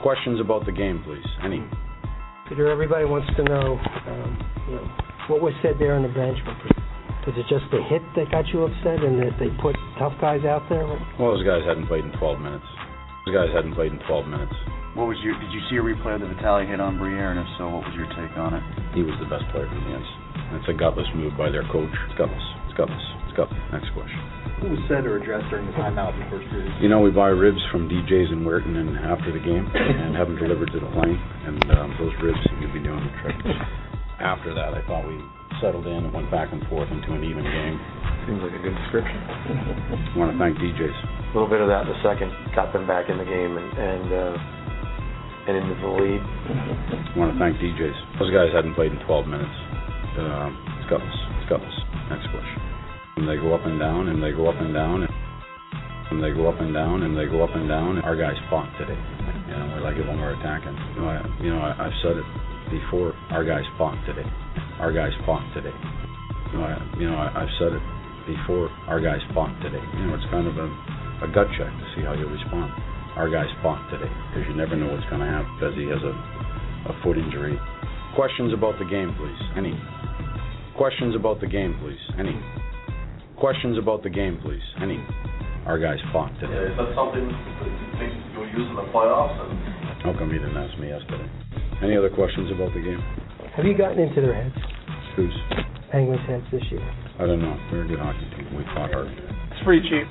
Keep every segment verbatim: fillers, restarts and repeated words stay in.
Questions about the game, please. Any? Peter, everybody wants to know, um, you know, what was said there on the bench. Was it just the hit that got you upset and that they put tough guys out there? Well, those guys hadn't played in twelve minutes. Those guys hadn't played in twelve minutes. What was your? Did you see a replay of the Vitale hit on Briere? And if so, what was your take on it? He was the best player on the ice. It's a gutless move by their coach. It's gutless. It's gutless. It's gutless. Next question. What was said or addressed during the timeout in the first period? You know, we buy ribs from D J's in Weirton and after the game and have them delivered to the plane. And um, those ribs seem to be doing the trick. After that, I thought we settled in and went back and forth into an even game. Seems like a good description. I want to thank D J's. A little bit of that in the second got them back in the game and and, uh, and into the lead. I want to thank D J's. Those guys hadn't played in twelve minutes. Um, it's gutless. It's gutless. Next question. And they go up and down, and they go up and down, and, and they go up and down, and they go up and down. Our guys fought today. You know, we like it when we're attacking. You know, I, you know I, I've said it before. Our guys fought today. Our guys fought today. You know, I, you know I, I've said it before. Our guys fought today. You know, it's kind of a, a gut check to see how you respond. Our guys fought today because you never know what's going to happen because he has a, a foot injury. Questions about the game, please. Any? Questions about the game, please. Any? Questions about the game, please. Any? Our guys fought today. Yeah, is that something that you think you'll use in the playoffs? And how come you didn't ask me yesterday? Any other questions about the game? Have you gotten into their heads? Whose? Penguins' heads this year. I don't know. We're a good hockey team. We fought hard. It's pretty cheap.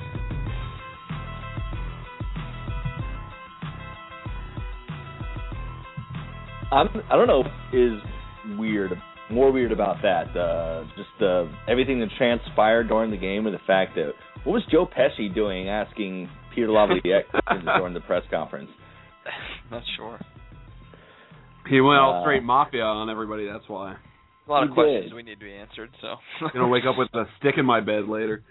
I'm, I don't know is weird, more weird about that. Uh, just uh, everything that transpired during the game and the fact that, what was Joe Pesci doing asking Peter Laviolette questions during the press conference? Not sure. He went all Uh, straight mafia on everybody, that's why. A lot of He questions did. we need to be answered, so. Gonna wake up with a stick in my bed later.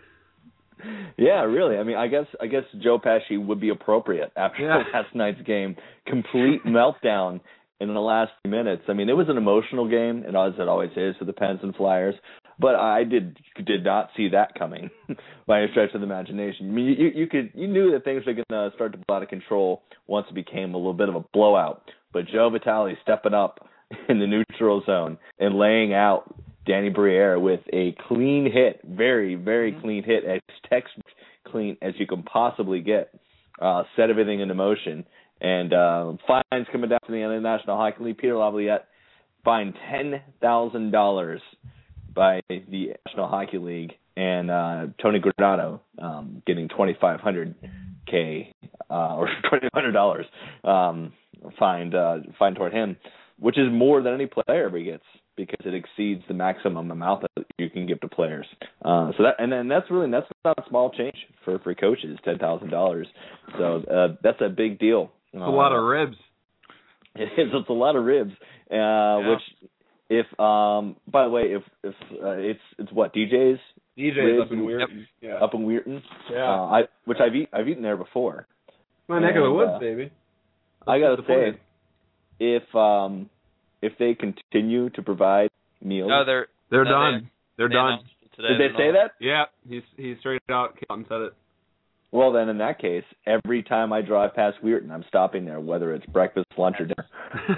Yeah, really. I mean, I guess I guess Joe Pesci would be appropriate after Yeah. last night's game. Complete meltdown in the last few minutes. I mean, it was an emotional game, and as it always is for the Pens and Flyers. But I did did not see that coming by a stretch of the imagination. I mean, you you could you knew that things were going to start to blow out of control once it became a little bit of a blowout. But Joe Vitale stepping up in the neutral zone and laying out Danny Briere with a clean hit, very very mm-hmm. clean hit, as text clean as you can possibly get. Uh, set everything into motion. And uh, fines coming down from the National Hockey League. Peter Laviolette fined ten thousand dollars by the National Hockey League, and uh, Tony Granato um, getting twenty-five hundred K uh, or twenty-five hundred dollars um, fined uh, fined toward him, which is more than any player ever gets because it exceeds the maximum amount that you can give to players. Uh, so that and then that's really that's not a small change for for coaches, ten thousand dollars. So uh, that's a big deal. It's a lot of ribs. It is. It's a lot of ribs. Uh, Yeah. Which, if um, by the way, if if uh, it's it's what D J's. D J's ribs up in Weirton. Yeah. Up in Weirton. Yeah. Uh, I which I've eat I've eaten there before. My neck of the And, woods, uh, baby. I gotta That's the say, if um if they continue to provide meals, No, they're They're no, done. They, They're they done. announced it today. did they They're say not- that? Yeah, he's he straight out came out and said it. Well, then in that case, every time I drive past Weirton, I'm stopping there, whether it's breakfast, lunch, or dinner.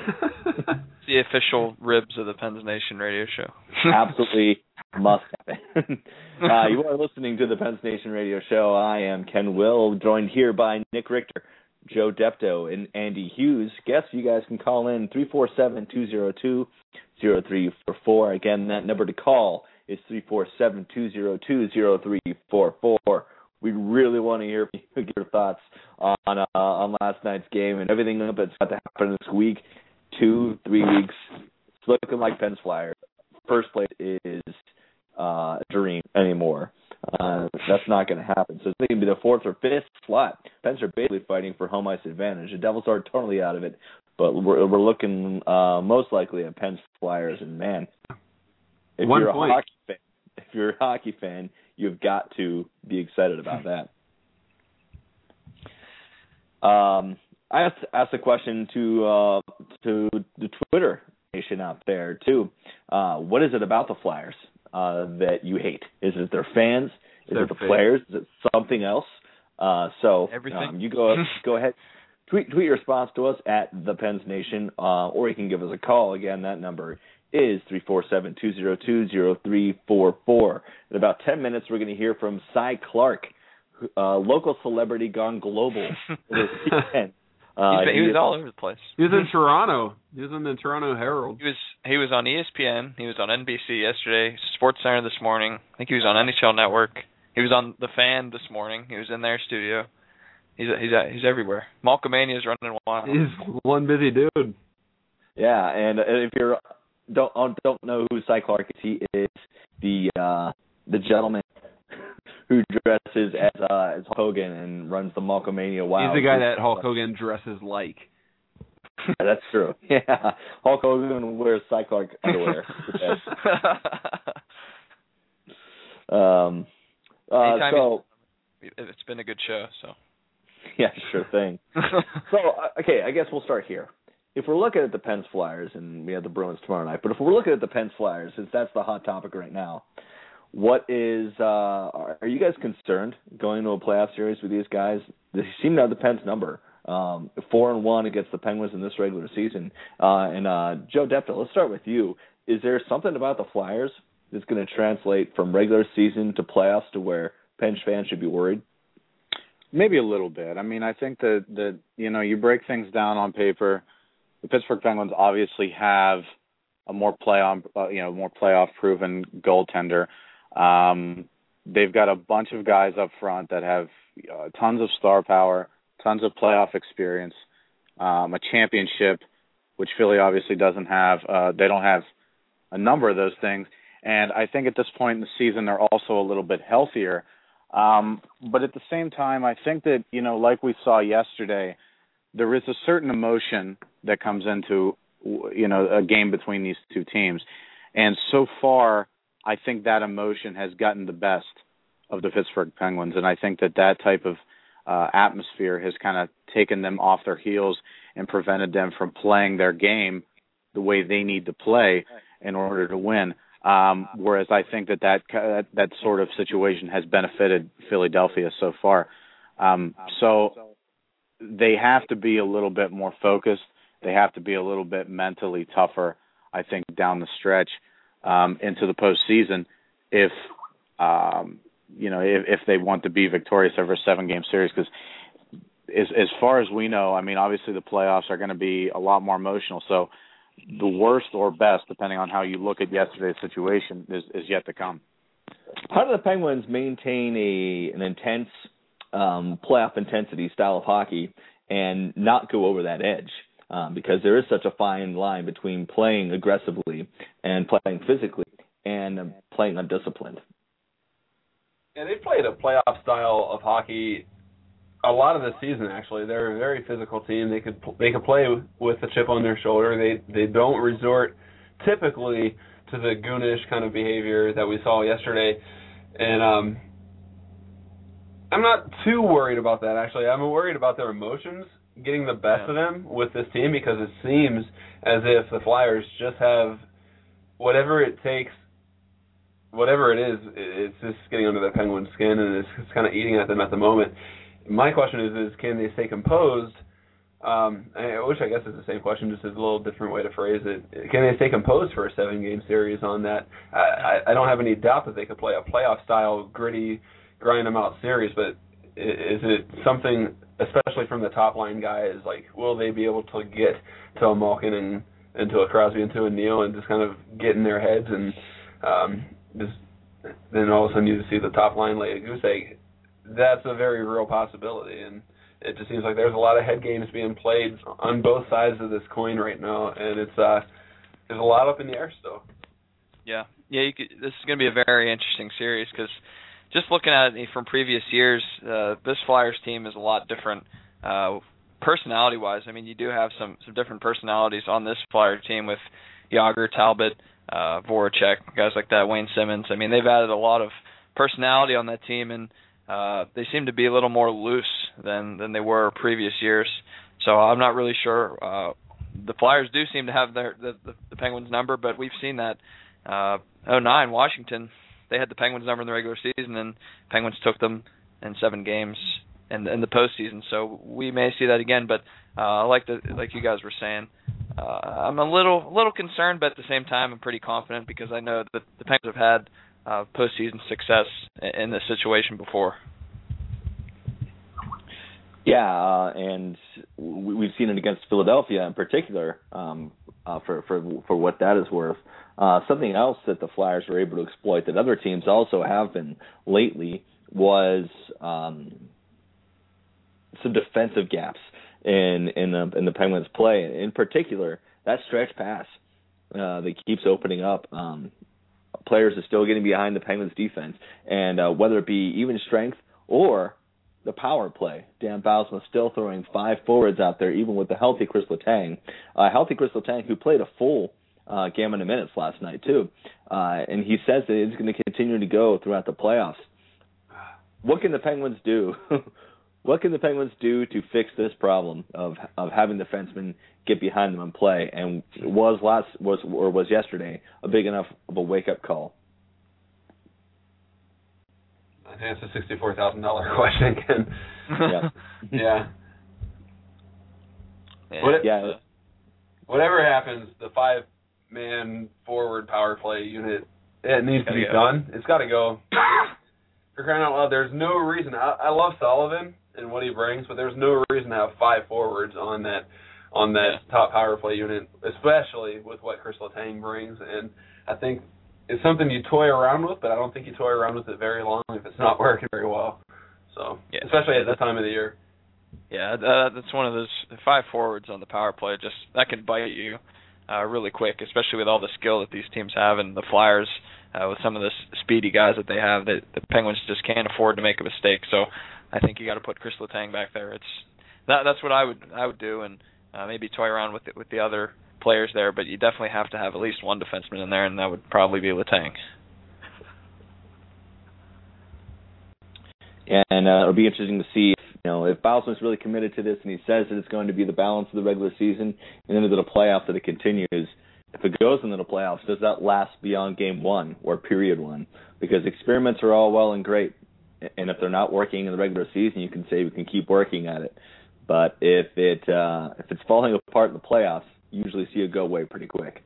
It's the official ribs of the Pens Nation radio show. Absolutely must happen. uh, you are listening to the Pens Nation radio show. I am Ken Will, joined here by Nick Richter, Joe Depto, and Andy Hughes. Guests, you guys can call in three four seven, two zero two, zero three four four. Again, that number to call is three four seven, two zero two, zero three four four. We really want to hear your thoughts on uh, on last night's game and everything that's got to happen this week, two, three weeks. It's looking like Pens Flyers. First place is uh, a dream anymore. Uh, that's not going to happen. So it's going to be the fourth or fifth slot. Pens are basically fighting for home ice advantage. The Devils are totally out of it, but we're, we're looking uh, most likely at Pens Flyers. And man, if One you're a point. hockey fan, if you're a hockey fan, you've got to be excited about that. Um, I asked, asked a question to uh, to the Twitter nation out there too. Uh, what is it about the Flyers uh, that you hate? Is it their fans? Is Their it the fans. players? Is it something else? Uh, so Everything. um, you go go ahead, tweet tweet your response to us at the Pens Nation, uh, or you can give us a call. Again, that number is three four seven, two zero two, zero three four four. In about ten minutes, we're going to hear from Cy Clark, uh, local celebrity gone global this weekend. Uh, He's been, he was all over the place. He was in Toronto. He was in the Toronto Herald. He was he was on E S P N. He was on N B C yesterday. Sports Center this morning. I think he was on N H L Network. He was on The Fan this morning. He was in their studio. He's he's he's everywhere. Malcolmania is running wild. He's one busy dude. Yeah, and if you don't don't know who Cy Clark is, he is the uh, the gentleman who dresses as uh, as Hulk Hogan and runs the Malcolmania Wild. He's the guy that Hulk Hogan dresses like. Yeah, that's true. Yeah, Hulk Hogan wears Cy Clark underwear. um, uh, so it's been a good show. So yeah, sure thing. So uh, okay, I guess we'll start here. If we're looking at the Pens Flyers, and we have the Bruins tomorrow night, but if we're looking at the Pens Flyers, since that's the hot topic right now. What is, uh, are you guys concerned going to a playoff series with these guys? They seem to have the Pens number, um, four and one against the Penguins in this regular season. Uh, and, uh, Joe Depta, let's start with you. Is there something about the Flyers that's going to translate from regular season to playoffs to where Pens fans should be worried? Maybe a little bit. I mean, I think that, that, you know, you break things down on paper. The Pittsburgh Penguins obviously have a more playoff, uh, you know, more playoff proven goaltender. Um, they've got a bunch of guys up front that have uh, tons of star power, tons of playoff experience, um, a championship, which Philly obviously doesn't have. Uh, they don't have a number of those things. And I think at this point in the season, they're also a little bit healthier. Um, but at the same time, I think that, you know, like we saw yesterday, there is a certain emotion that comes into, you know, a game between these two teams. And so far, I think that emotion has gotten the best of the Pittsburgh Penguins, and I think that that type of uh, atmosphere has kind of taken them off their heels and prevented them from playing their game the way they need to play in order to win. Um, whereas I think that that, that that sort of situation has benefited Philadelphia so far. Um, so they have to be a little bit more focused. They have to be a little bit mentally tougher, I think, down the stretch. Um, into the postseason, if um, you know, if, if they want to be victorious over a seven-game series, because as as far as we know, I mean, obviously the playoffs are going to be a lot more emotional. So the worst or best, depending on how you look at yesterday's situation, is, is yet to come. How do the Penguins maintain a an intense um, playoff intensity style of hockey and not go over that edge? Um, because there is such a fine line between playing aggressively and playing physically and uh, playing undisciplined. Yeah, they played a playoff style of hockey a lot of the season. Actually, they're a very physical team. They could they could play with a chip on their shoulder. They they don't resort typically to the goonish kind of behavior that we saw yesterday, and um, I'm not too worried about that. Actually, I'm worried about their emotions getting the best yeah. of them with this team, because it seems as if the Flyers just have whatever it takes, whatever it is, it's just getting under the Penguins' skin, and it's, it's kind of eating at them at the moment. My question is, is can they stay composed? Um, I wish I guess it's the same question, just as a little different way to phrase it. Can they stay composed for a seven-game series on that? I, I, I don't have any doubt that they could play a playoff-style, gritty, grind-them-out series, but is it something, especially from the top-line guys, like, will they be able to get to a Malkin and, and to a Crosby and to a Neal and just kind of get in their heads and um, just then all of a sudden you just see the top line lay a goose egg? That's a very real possibility, and it just seems like there's a lot of head games being played on both sides of this coin right now, and it's uh, there's a lot up in the air still. Yeah, yeah. You could, this is going to be a very interesting series, because just looking at it from previous years, uh, this Flyers team is a lot different uh, personality-wise. I mean, you do have some, some different personalities on this Flyer team with Jágr, Talbot, uh, Voracek, guys like that, Wayne Simmons. I mean, they've added a lot of personality on that team, and uh, they seem to be a little more loose than, than they were previous years. So I'm not really sure. Uh, the Flyers do seem to have their the, the, the Penguins' number, but we've seen that. Uh, oh nine, Washington, they had the Penguins' number in the regular season, and Penguins took them in seven games in, in the postseason. So we may see that again. But uh, like the like you guys were saying, uh, I'm a little a little concerned, but at the same time, I'm pretty confident because I know that the Penguins have had uh, postseason success in, in this situation before. Yeah, uh, and we've seen it against Philadelphia in particular, um, uh, for for for what that is worth. Uh, something else that the Flyers were able to exploit that other teams also have been lately was um, some defensive gaps in in the in the Penguins' play. In particular, that stretch pass uh, that keeps opening up. Um, players are still getting behind the Penguins' defense, and uh, whether it be even strength or the power play, Dan Bylsma still throwing five forwards out there, even with the healthy Chris Letang. Uh, healthy Chris Letang, who played a full uh, gamut of minutes last night, too. Uh, and he says that it's going to continue to go throughout the playoffs. What can the Penguins do? What can the Penguins do to fix this problem of of having defensemen get behind them and play? And was last was or was yesterday a big enough of a wake-up call? I think it's a sixty-four thousand dollars question again. Yeah. yeah. Yeah. What, yeah. Whatever happens, the five-man forward power play unit, it needs to be go. done. It's got to go. For crying out loud, there's no reason. I, I love Sullivan and what he brings, but there's no reason to have five forwards on that on that yeah. top power play unit, especially with what Chris Letang brings. And I think it's something you toy around with, but I don't think you toy around with it very long if it's not working very well. So, yeah. especially at this time of the year. Yeah, uh, that's one of those five forwards on the power play. Just that can bite you uh, really quick, especially with all the skill that these teams have, and the Flyers uh, with some of the speedy guys that they have. That the Penguins just can't afford to make a mistake. So, I think you got to put Chris Letang back there. It's that, that's what I would I would do, and uh, maybe toy around with it, with the other players there. But you definitely have to have at least one defenseman in there, and that would probably be Letang. And uh, it'll be interesting to see if, you know, if Bylsma's really committed to this and he says that it's going to be the balance of the regular season and into the playoffs that it continues. If it goes into the playoffs, does that last beyond game one or period one? Because experiments are all well and great, and if they're not working in the regular season, you can say we can keep working at it. But if it uh, if it's falling apart in the playoffs, you usually see it go away pretty quick.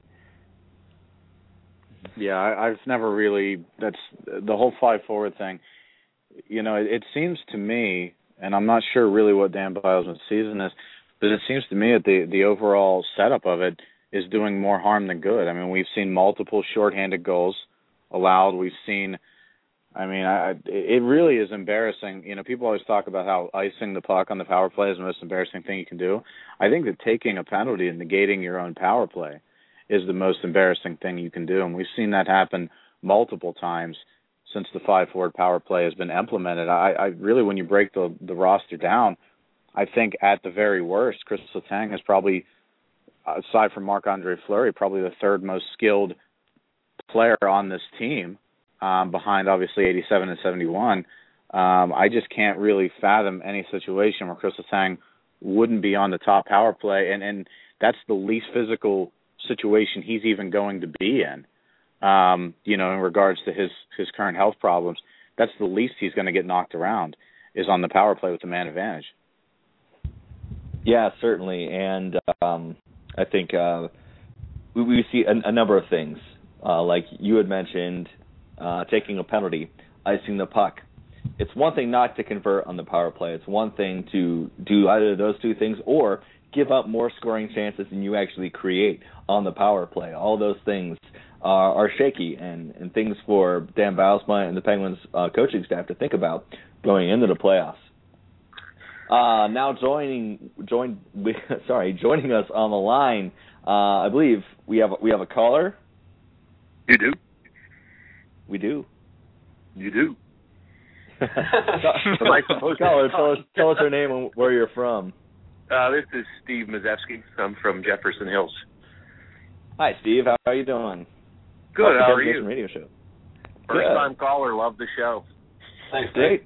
Yeah, I, I've never really. That's the whole five forward thing. You know, it, it seems to me, and I'm not sure really what Dan Bylsma's season is, but it seems to me that the the overall setup of it is doing more harm than good. I mean, we've seen multiple shorthanded goals allowed. We've seen, I mean, I, it really is embarrassing. You know, people always talk about how icing the puck on the power play is the most embarrassing thing you can do. I think that taking a penalty and negating your own power play is the most embarrassing thing you can do, and we've seen that happen multiple times since the five-forward power play has been implemented. I, I really, when you break the, the roster down, I think at the very worst, Chris Letang is probably, aside from Marc-Andre Fleury, probably the third most skilled player on this team, um, behind obviously eighty-seven and seventy-one. Um, I just can't really fathom any situation where Chris Letang wouldn't be on the top power play, and, and that's the least physical situation he's even going to be in. Um, you know, in regards to his, his current health problems, that's the least he's going to get knocked around is on the power play with the man advantage. Yeah, certainly, and um, I think uh, we, we see a, a number of things, uh, like you had mentioned, uh, taking a penalty, icing the puck. It's one thing not to convert on the power play. It's one thing to do either of those two things or give up more scoring chances than you actually create on the power play. All those things are, are shaky and, and things for Dan Bylsma and the Penguins uh, coaching staff to think about going into the playoffs. Uh, now joining join sorry joining us on the line, uh, I believe we have we have a caller. You do. We do. You do. Am I supposed to caller, tell us tell us your name and where you're from. Uh, this is Steve Mazewski. I'm from Jefferson Hills. Hi, Steve. How are you doing? Good. Welcome How to are the you? Radio show. First Good. time caller. Love the show. Thanks, Great.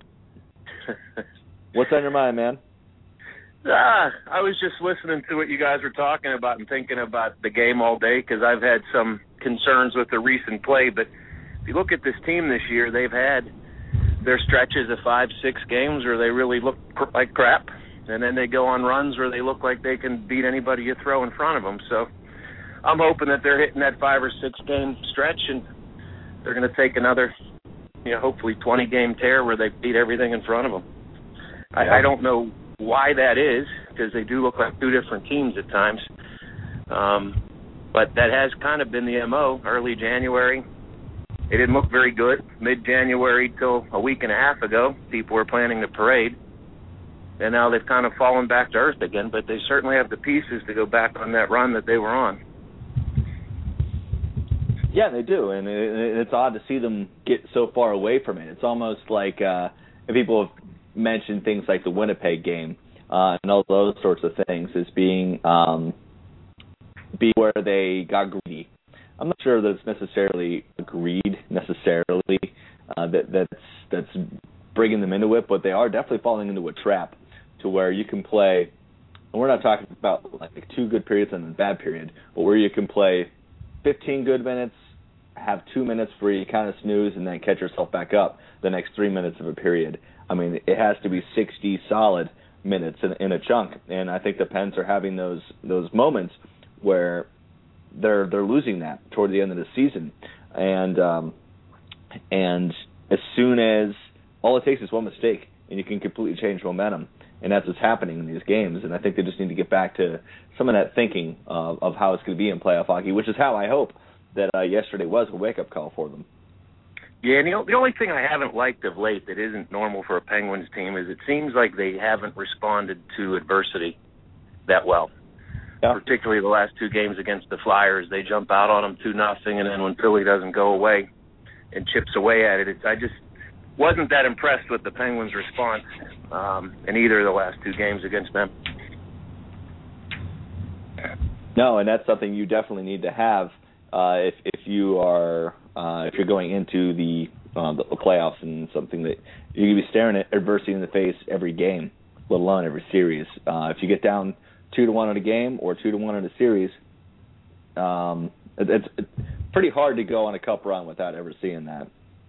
What's on your mind, man? Ah, I was just listening to what you guys were talking about and thinking about the game all day because I've had some concerns with the recent play. But if you look at this team this year, they've had their stretches of five, six games where they really look cr- like crap, and then they go on runs where they look like they can beat anybody you throw in front of them. So I'm hoping that they're hitting that five or six game stretch, and they're going to take another, you know, hopefully twenty game tear where they beat everything in front of them. I, I don't know why that is, because they do look like two different teams at times. Um, but that has kind of been the M O. Early January, they didn't look very good. Mid-January till a week and a half ago, people were planning the parade. And now they've kind of fallen back to earth again, but they certainly have the pieces to go back on that run that they were on. Yeah, they do, and it's odd to see them get so far away from it. It's almost like uh, people have mentioned things like the Winnipeg game uh, and all those sorts of things as being um, be where they got greedy. I'm not sure that it's necessarily greed necessarily uh, that that's that's bringing them into it, but they are definitely falling into a trap to where you can play. And we're not talking about like two good periods and a bad period, but where you can play fifteen good minutes, have two minutes where you kind of snooze, and then catch yourself back up the next three minutes of a period. I mean, it has to be sixty solid minutes in, in a chunk, and I think the Pens are having those those moments where they're they're losing that toward the end of the season, and um, and as soon as all it takes is one mistake, and you can completely change momentum, and that's what's happening in these games. And I think they just need to get back to some of that thinking of, of how it's going to be in playoff hockey, which is how I hope that uh, yesterday was a wake-up call for them. Yeah, and the, the only thing I haven't liked of late that isn't normal for a Penguins team is it seems like they haven't responded to adversity that well. Yeah. Particularly the last two games against the Flyers, they jump out on them two nothing, and then when Philly doesn't go away and chips away at it, it's, I just wasn't that impressed with the Penguins' response um, in either of the last two games against them. No, and that's something you definitely need to have uh, if if you are uh, if you're going into the uh, the playoffs, and something that you're going to be staring at adversity in the face every game, let alone every series. Uh, if you get down two to one in a game or two to one in a series, um, it, it's, it's pretty hard to go on a cup run without ever seeing that.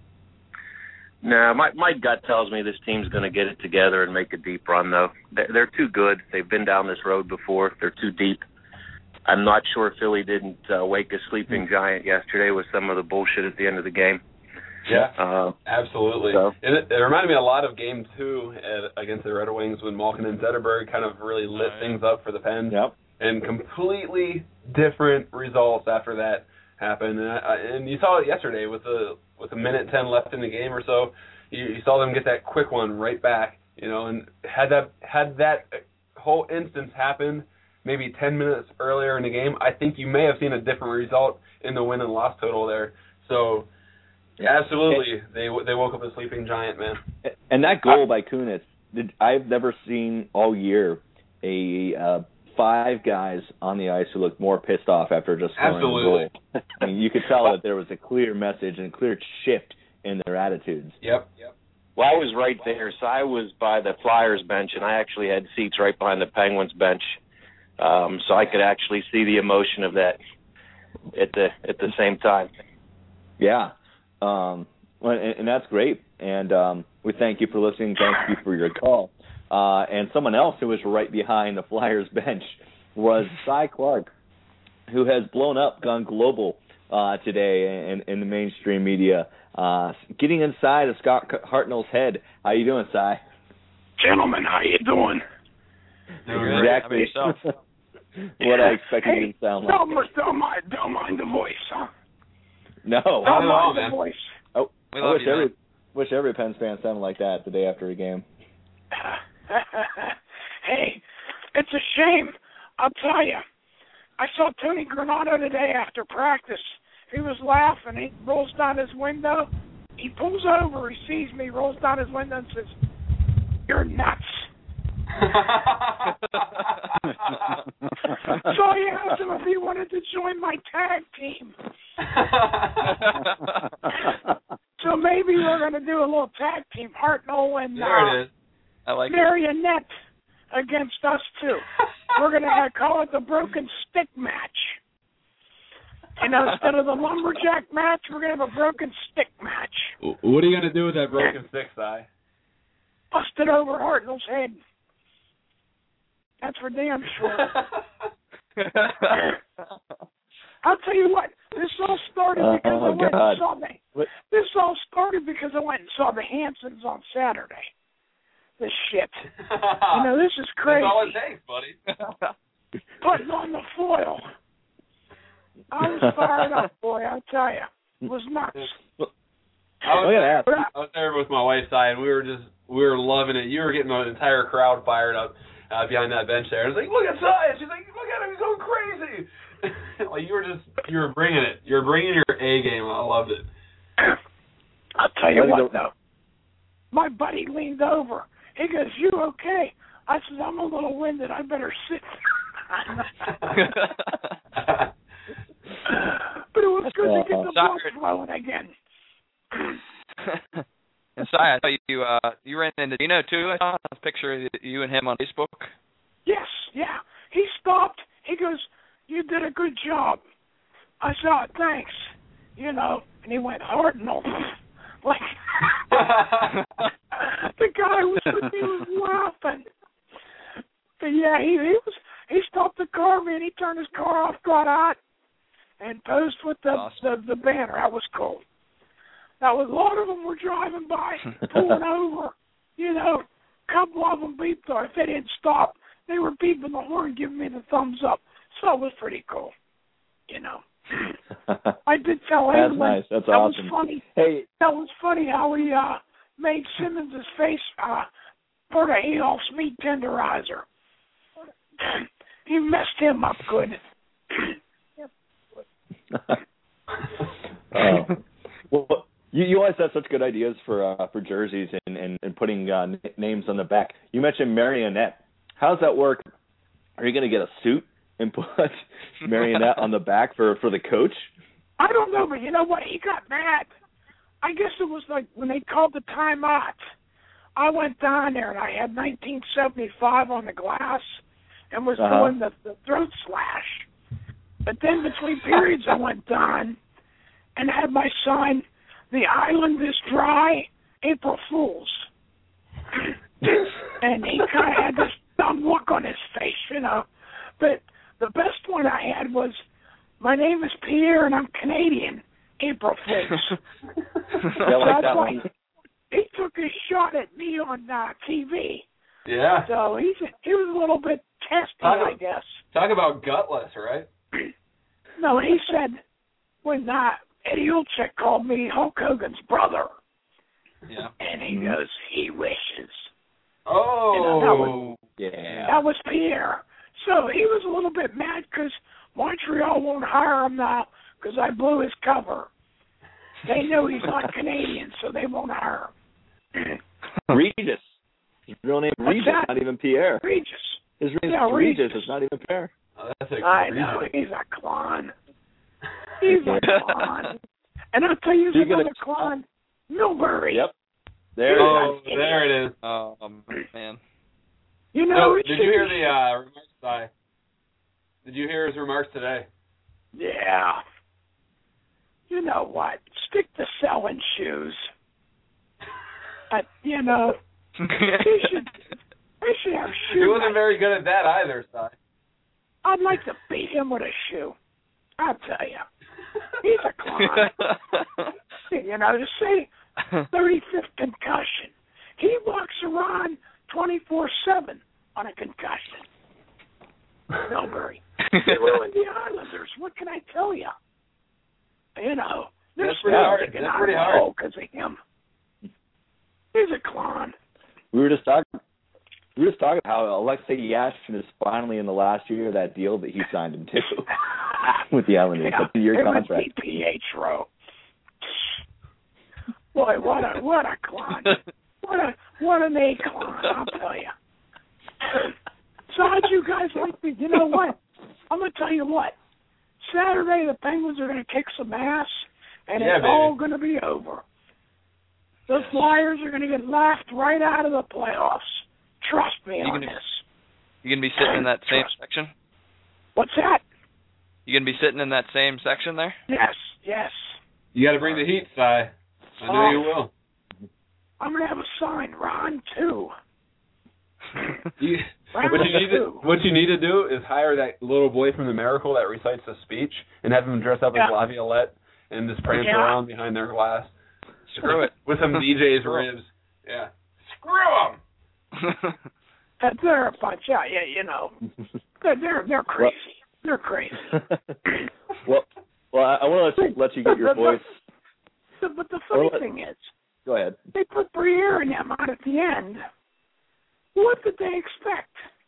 No, my my gut tells me this team's going to get it together and make a deep run, though. They're, they're too good. They've been down this road before. They're too deep. I'm not sure Philly didn't uh, wake a sleeping giant yesterday with some of the bullshit at the end of the game. Yeah, uh, absolutely. So. And it, it reminded me a lot of Game two at, against the Red Wings when Malkin and Zetterberg kind of really lit right. things up for the Pens. Yep. And completely different results after that happened. And, I, and you saw it yesterday with the with a minute ten left in the game or so. You, you saw them get that quick one right back. You know, and had that had that whole instance happen maybe ten minutes earlier in the game, I think you may have seen a different result in the win and loss total there. So. Absolutely, they they woke up a sleeping giant, man. And that goal by Kunitz, I've never seen all year a uh, five guys on the ice who looked more pissed off after just scoring Absolutely. a goal. I mean, you could tell that there was a clear message and a clear shift in their attitudes. Yep. Yep. Well, I was right there, so I was by the Flyers bench, and I actually had seats right behind the Penguins bench, um, so I could actually see the emotion of that at the at the same time. Yeah. Um, and, and that's great, and um, we thank you for listening. Thank you for your call. Uh, and someone else who was right behind the Flyers bench was Cy Clark, who has blown up, gone global uh, today in, in the mainstream media, uh, getting inside of Scott Hartnell's head. How you doing, Cy? Gentlemen, how you doing? Exactly what I expected hey, you to sound don't, like. Don't mind, don't mind the voice, huh? No, don't not mind all, the voice. Oh, We I love wish you, every man. wish every Pens fan sounded like that the day after a game. Hey, it's a shame. I'll tell you. I saw Tony Granato today after practice. He was laughing. He rolls down his window. He pulls over. He sees me, rolls down his window and says, "You're nuts." So he asked him if he wanted to join my tag team. So maybe we're going to do a little tag team, Hartnell and there uh, it is. I like Marionette against us two. We're going to call it the Broken Stick match. You know, instead of the lumberjack match, we're going to have a broken stick match. What are you going to do with that broken stick, Si? Bust it over Hartnell's head. That's for damn sure. I'll tell you what, this all started because oh, I went God. and saw the, what? This all started because I went and saw the Hansons on Saturday. This shit. You know, this is crazy. That's all it takes, buddy. Putting on the foil. I was fired up, boy, I'll tell you. It was nuts. I was, there, I was there with my wife's side, and we were just, we were loving it. You were getting the entire crowd fired up uh, behind that bench there. I was like, look at Si. She's like, look at him, he's going crazy. Like, you were just, you were bringing it. You were bringing your A game. I loved it. I'll tell you what, though. My buddy leaned over. He goes, you okay? I said, I'm a little winded. I better sit. But it was good to get the blood flowing again. And Si, I thought you uh, you ran into Dino too. I saw a picture of you and him on Facebook. Yes, yeah. He stopped. He goes, you did a good job. I said, oh, thanks. You know, and he went, Hartnell. Like, the guy was with me was laughing. But yeah, he, he was. He stopped the car, man. He turned his car off, got out, and posed with the, awesome. the the banner. That was cool. Now, a lot of them were driving by, pulling over. You know, a couple of them beeped, or if they didn't stop, they were beeping the horn, giving me the thumbs up. So it was pretty cool. You know. I did tell That's England. nice. That's that awesome. Was funny. Hey, that was funny how he uh, made Simmons' face uh, part of Adolph's meat tenderizer. He messed him up good. uh, well, you, you always have such good ideas for uh, for jerseys and, and, and putting uh, n- names on the back. You mentioned Marionette. How does that work? Are you going to get a suit and put Marionette on the back for, for the coach? I don't know, but you know what? He got mad. I guess it was like when they called the timeout. I went down there and I had nineteen seventy-five on the glass and was uh-huh. doing the, the throat slash. But then between periods I went down and had my sign, "The island is dry, April Fools." And he kind of had this dumb look on his face, you know. But the best one I had was, "My name is Pierre and I'm Canadian, April Fools." I like that one. He took a shot at me on uh, T V. Yeah. So he's he was a little bit testy, talk, I guess. Talk about gutless, right? No, he said when uh, Eddie Olczyk called me Hulk Hogan's brother. Yeah. And he goes, "He wishes." Oh. You know, that was, yeah. That was Pierre. So he was a little bit mad because Montreal won't hire him now because I blew his cover. They know he's not Canadian, so they won't hire him. Regis. His real name is Regis, that? not even Pierre. Regis. His name yeah, is Regis. Regis, it's not even Pierre. Oh, that's a I know, he's a clown. He's a clown. And I'll tell you, there's You're another gonna... clown, Milbury. Yep. There oh, it is. there it is. Oh, man. You know, so, did you hear the uh, remarks? I, did you hear his remarks today? Yeah. You know what? Stick to selling shoes. Uh, you know, they should, they should have shoes. He wasn't very good at that either, Si. I'd like to beat him with a shoe. I'll tell you. He's a clown. You know, to say thirty-fifth concussion. He walks around twenty-four seven on a concussion. Milbury. They ruined the Islanders. What can I tell you? You know, they're That's pretty hard. That's pretty hard. Because of him. He's a clown. We were just talking. We were just talking how Alexei Yashin is finally in the last year of that deal that he signed him to with the Islanders. Yeah, a two-year contract. D P H row. Boy, what a what a clown! What a what an A clown! I'll tell you. So how'd you guys like me? You know what? I'm gonna tell you what. Saturday the Penguins are gonna kick some ass, and yeah, it's baby. all gonna be over. The Flyers are gonna get laughed right out of the playoffs. Trust me you on gonna, this. You gonna be sitting in that same Trust. section? What's that? You gonna be sitting in that same section there? Yes, yes. You got to bring the heat, Si. I know Oh. you will. I'm gonna have a sign, Ron too. You, Ron what you need to too. what you need to do is hire that little boy from the Miracle that recites the speech and have him dress up Yeah. as Laviolette and just prance Yeah. around behind their glass. Screw it. With some D J's ribs. Yeah. Screw them. Uh, they're a bunch. Yeah, yeah, you know. They're they're, they're crazy. They're crazy. well, well, I, I want to let, let you get your voice. So, but the funny Well, thing is, Go ahead. they put Briere and them out at the end. What did they expect?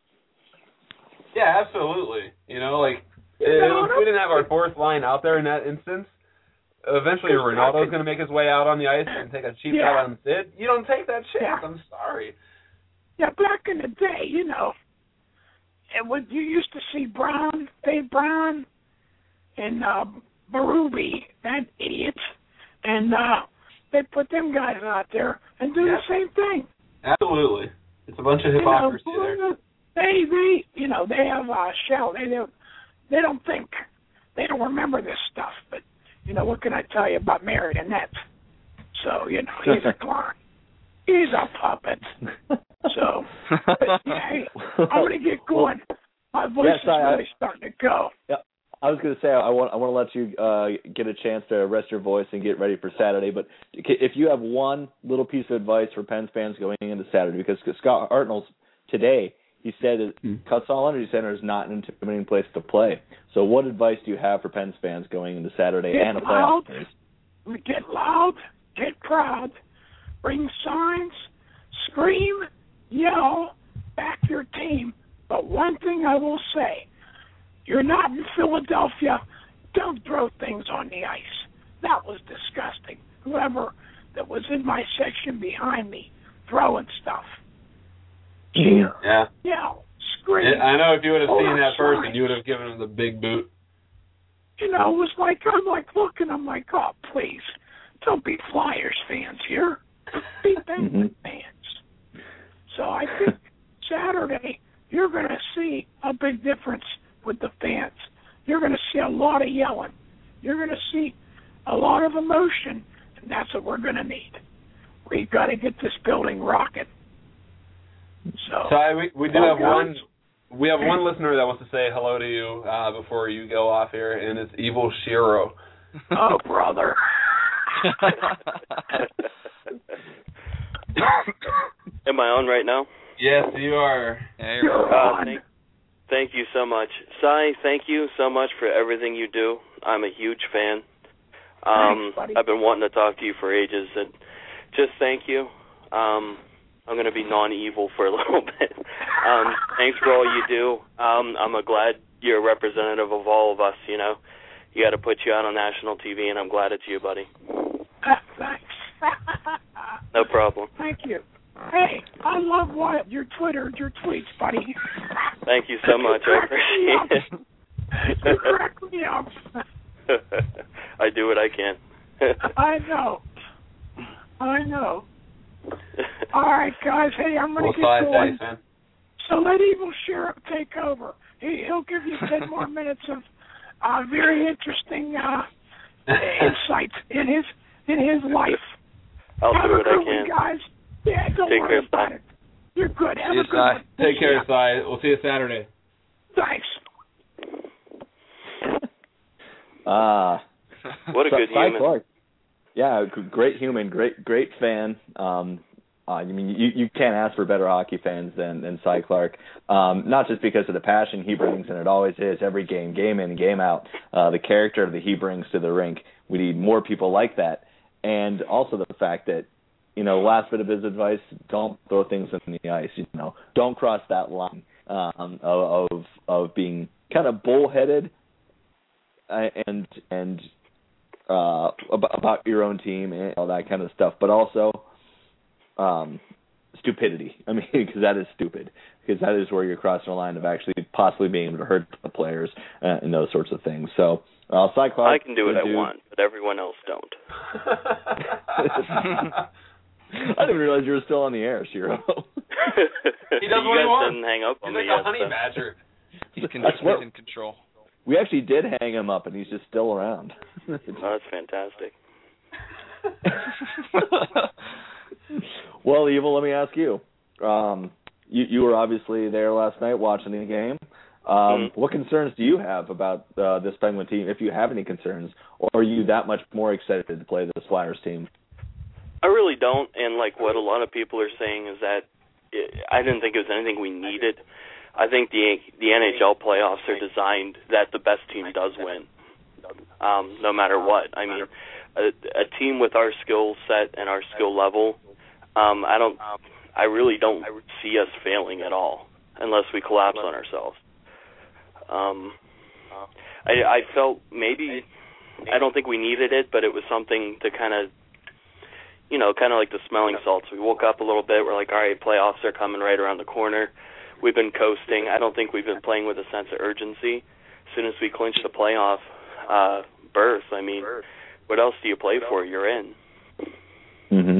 Yeah, absolutely. You know, like You if know, we didn't have our fourth line out there in that instance, eventually Ronaldo's going to make his way out on the ice and take a cheap Yeah. shot on Sid. You don't take that chance. Yeah. I'm sorry. Yeah, back in the day, you know, and when you used to see Brown, Dave Brown, and uh, Berube, that idiot, and uh, they put them guys out there and do Yeah. the same thing. Absolutely. It's a bunch of You know, hypocrisy there. They, they, you know, they have a shell. They don't, they don't think, they don't remember this stuff. But you know, what can I tell you about Marionette? So you know, he's a clown. He's a puppet. So, but, yeah, hey, I'm gonna get going. My voice Yes, is I- really starting to go. Yeah, I was going to say I want I want to let you uh, get a chance to rest your voice and get ready for Saturday. But if you have one little piece of advice for Pens fans going into Saturday, because Scott Hartnell's today he said that Hmm. Cutzall Energy Center is not an intimidating place to play. So what advice do you have for Pens fans going into Saturday Get and a loud. playoff series? Get loud. Get proud. Bring signs. Scream. Yell. Back your team. But one thing I will say, you're not in Philadelphia. Don't throw things on the ice. That was disgusting. Whoever that was in my section behind me throwing stuff. Cheer. Yeah. Yell. Scream. Yeah, I know if you would have Hold seen on, that person, signs. you would have given him the big boot. You know, it was like, I'm like looking, I'm like, oh, please, don't be Flyers fans here. Be Penguin Mhm. fans. So I think Saturday, you're going to see a big difference with the fans. You're going to see a lot of yelling. You're going to see a lot of emotion, and that's what we're going to need. We've got to get this building rocking. So, So I, we, we do Oh, have one. guys. We have one listener that wants to say hello to you uh, before you go off here, and it's Evil Shiro. oh, brother. Am I on right now? Yes, you are. Yeah, You're you're Uh, on. thank, thank you so much. Cy, thank you so much for everything you do. I'm a huge fan. Um, Thanks, buddy. I've been wanting to talk to you for ages, and just thank you. Um, I'm going to be non-evil for a little bit. Um, thanks for all you do. Um, I'm a glad you're a representative of all of us, you know. You got to put you out on national T V, and I'm glad it's you, buddy. Ah, thanks. No problem. Thank you. Hey, I love what your Twitter, your tweets, buddy. Thank you so much. I appreciate it. You crack me up. I do what I can. I know. I know. All right, guys. Hey, I'm going to Well, get five going. days, man. So let Evil Sheriff take over. He, he'll give you ten more minutes of uh, very interesting uh, insights in his in his life. I'll Have do a what good I one, can. guys. Yeah, don't Take worry care, about Si. it. You're good. Have See a you, good one. Si. Take care, Si. We'll see you Saturday. Thanks. Ah. What a So- good Cy human. Clark. Yeah, g- great human, great great fan. Um, uh, I mean, you you can't ask for better hockey fans than than Cy Clark. Um, not just because of the passion he brings, and it always is every game, game in, game out. Uh, the character that he brings to the rink. We need more people like that, and also the fact that, you know, last bit of his advice: don't throw things on the ice. You know, don't cross that line um, of of, of being kind of bullheaded uh, and and. Uh, about, about your own team and all that kind of stuff, but also um, stupidity. I mean, because that is stupid. Because that is where you're crossing the line of actually possibly being able to hurt the players uh, and those sorts of things. So, uh, Cy Clark, I can do what I dude. want, but everyone else don't. I didn't realize you were still on the air, Shiro. He does you what he guys wants. didn't hang up He's on like me a yet, honey so. badger. He's, con- That's he's what- in control. We actually did hang him up, and he's just still around. Oh, that's fantastic. Well, Evil, let me ask you. Um, you, you were obviously there last night watching the game. Um, mm-hmm. What concerns do you have about uh, this Penguin team, if you have any concerns, or are you that much more excited to play this Flyers team? I really don't, and like what a lot of people are saying is that it, I didn't think it was anything we needed. I think the the N H L playoffs are designed that the best team does win, um, no matter what. I mean, a, a team with our skill set and our skill level, um, I don't, I really don't see us failing at all unless we collapse on ourselves. Um, I, I felt maybe, I don't think we needed it, but it was something to kind of, you know, kind of like the smelling salts. We woke up a little bit. We're like, all right, playoffs are coming right around the corner. We've been coasting. I don't think we've been playing with a sense of urgency. As soon as we clinch the playoff uh, berth, I mean, what else do you play for? You're in. Mm-hmm.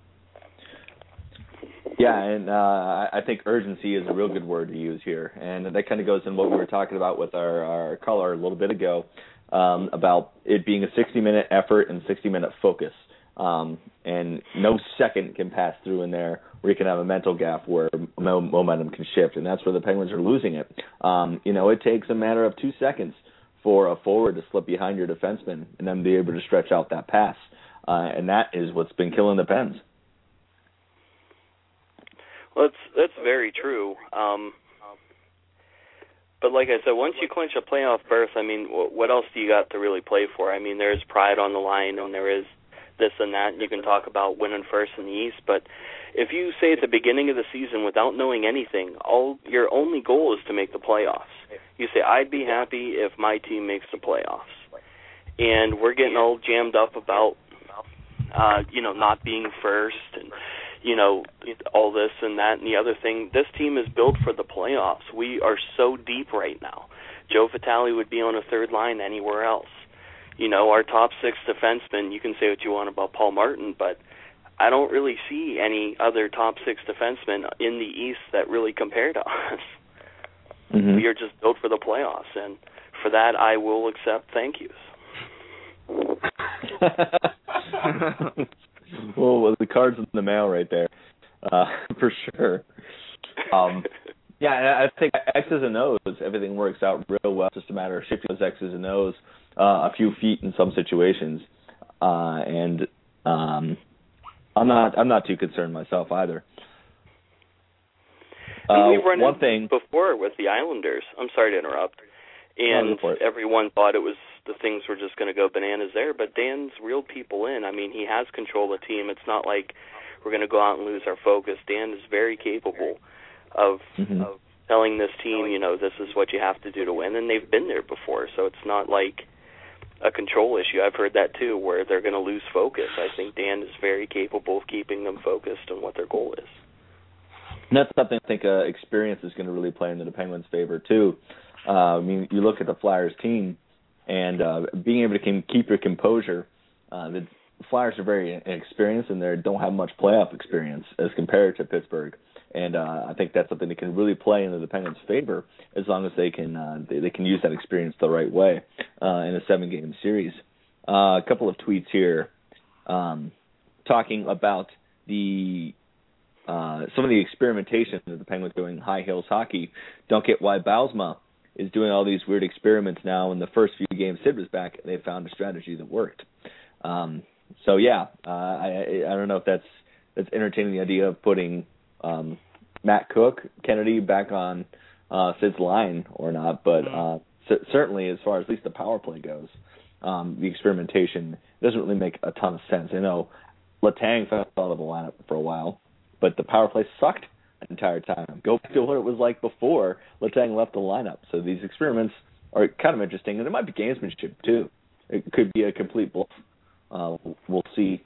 Yeah, and uh, I think urgency is a real good word to use here, and that kind of goes in what we were talking about with our, our caller a little bit ago um, about it being a sixty-minute effort and sixty-minute focus, um, and no second can pass through in there where you can have a mental gap where momentum can shift, and that's where the Penguins are losing it. Um, you know, it takes a matter of two seconds for a forward to slip behind your defenseman and then be able to stretch out that pass, uh, and that is what's been killing the Pens. Well, that's, that's very true. Um, but like I said, once you clinch a playoff berth, I mean, what else do you got to really play for? I mean, there's pride on the line, and there is this and that. And you can talk about winning first in the East, but if you say at the beginning of the season without knowing anything, all your only goal is to make the playoffs. You say, I'd be happy if my team makes the playoffs. And we're getting all jammed up about, uh, you know, not being first and, you know, all this and that and the other thing. This team is built for the playoffs. We are so deep right now. Joe Vitale would be on a third line anywhere else. You know, our top six defensemen, you can say what you want about Paul Martin, but I don't really see any other top six defensemen in the East that really compare to us. Mm-hmm. We are just built for the playoffs, and for that I will accept thank yous. Well, the card's in the mail right there, uh, for sure. Um, yeah, I think X's and O's, everything works out real well. It's just a matter of shifting those X's and O's uh, a few feet in some situations, uh, and um, I'm not I'm not too concerned myself either. Uh, and we've run one into thing before with the Islanders. I'm sorry to interrupt. And no, everyone thought it was the things were just going to go bananas there, but Dan's reeled people in. I mean, he has control of the team. It's not like we're going to go out and lose our focus. Dan is very capable of, mm-hmm. of telling this team, you know, this is what you have to do to win, and they've been there before, so it's not like a control issue. I've heard that too, where they're going to lose focus. I think Dan is very capable of keeping them focused on what their goal is. And that's something I think uh, experience is going to really play into the Penguins' favor too. Uh, I mean, you look at the Flyers team, and uh, being able to keep your composure. Uh, the Flyers are very inexperienced, and they don't have much playoff experience as compared to Pittsburgh. And uh, I think that's something that can really play into the Penguins' favor as long as they can uh, they, they can use that experience the right way uh, in a seven-game series. Uh, a couple of tweets here um, talking about the uh, some of the experimentation that the Penguins are doing high heels hockey. Don't get why Bausma is doing all these weird experiments now. In the first few games Sid was back, they found a strategy that worked. Um, so, yeah, uh, I, I don't know if that's that's entertaining the idea of putting um, Matt Cook, Kennedy back on uh, Sid's line or not, but uh, c- certainly as far as at least the power play goes, um, the experimentation doesn't really make a ton of sense. I know Letang fell out of the lineup for a while, but the power play sucked the entire time. Go back to what it was like before Letang left the lineup. So these experiments are kind of interesting, and it might be gamesmanship too. It could be a complete bluff. Uh, we'll see.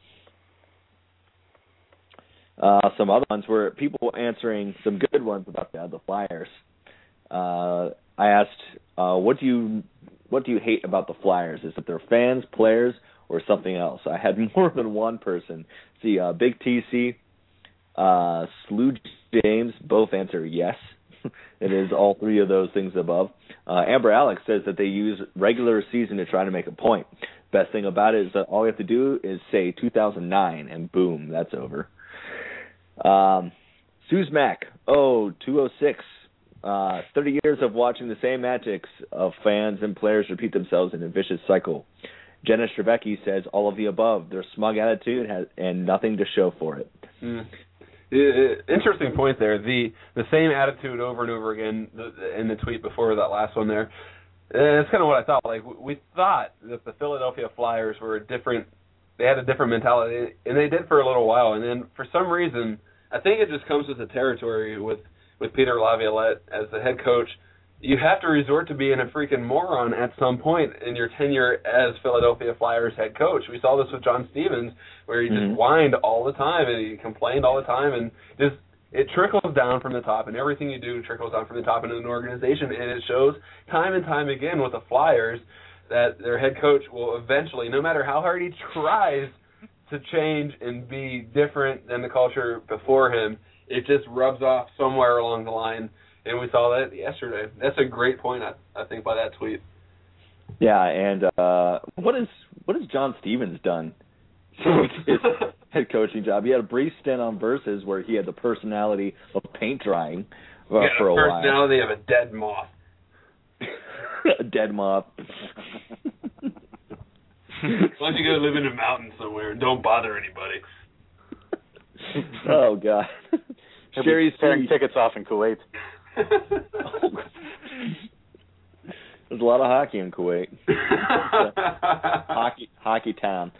Uh, some other ones were people answering some good ones about the, the Flyers. Uh, I asked, uh, what do you what do you hate about the Flyers? Is it their fans, players, or something else? I had more than one person. See, uh, Big T C, uh, Slew James, both answer yes. It is all three of those things above. Uh, Amber Alex says that they use regular season to try to make a point. Best thing about it is that all you have to do is say two thousand nine, and boom, that's over. Um, Suze Mack, oh, two oh six. Uh, thirty years of watching the same antics of fans and players repeat themselves in a vicious cycle. Jenna Stravecki says all of the above. Their smug attitude has, and nothing to show for it. Mm. Interesting point there. The the same attitude over and over again in the tweet before that last one there. It's kind of what I thought. Like we thought that the Philadelphia Flyers were a different. They had a different mentality, and they did for a little while. And then for some reason, I think it just comes with the territory with with Peter Laviolette as the head coach. You have to resort to being a freaking moron at some point in your tenure as Philadelphia Flyers head coach. We saw this with John Stevens, where he mm-hmm. just whined all the time and he complained all the time, and just it trickles down from the top, and everything you do trickles down from the top into an organization, and it shows time and time again with the Flyers that their head coach will eventually, no matter how hard he tries to change and be different than the culture before him, it just rubs off somewhere along the line. And we saw that yesterday. That's a great point, I, I think, by that tweet. Yeah, and uh, what is what has John Stevens done since his head coaching job? He had a brief stint on Versus where he had the personality of paint drying uh, for a while. The personality of a dead moth. A dead moth. Why don't you go live in a mountain somewhere and don't bother anybody? Oh, God. Sherry's tearing tickets off in Kuwait. There's a lot of hockey in Kuwait. hockey, hockey town.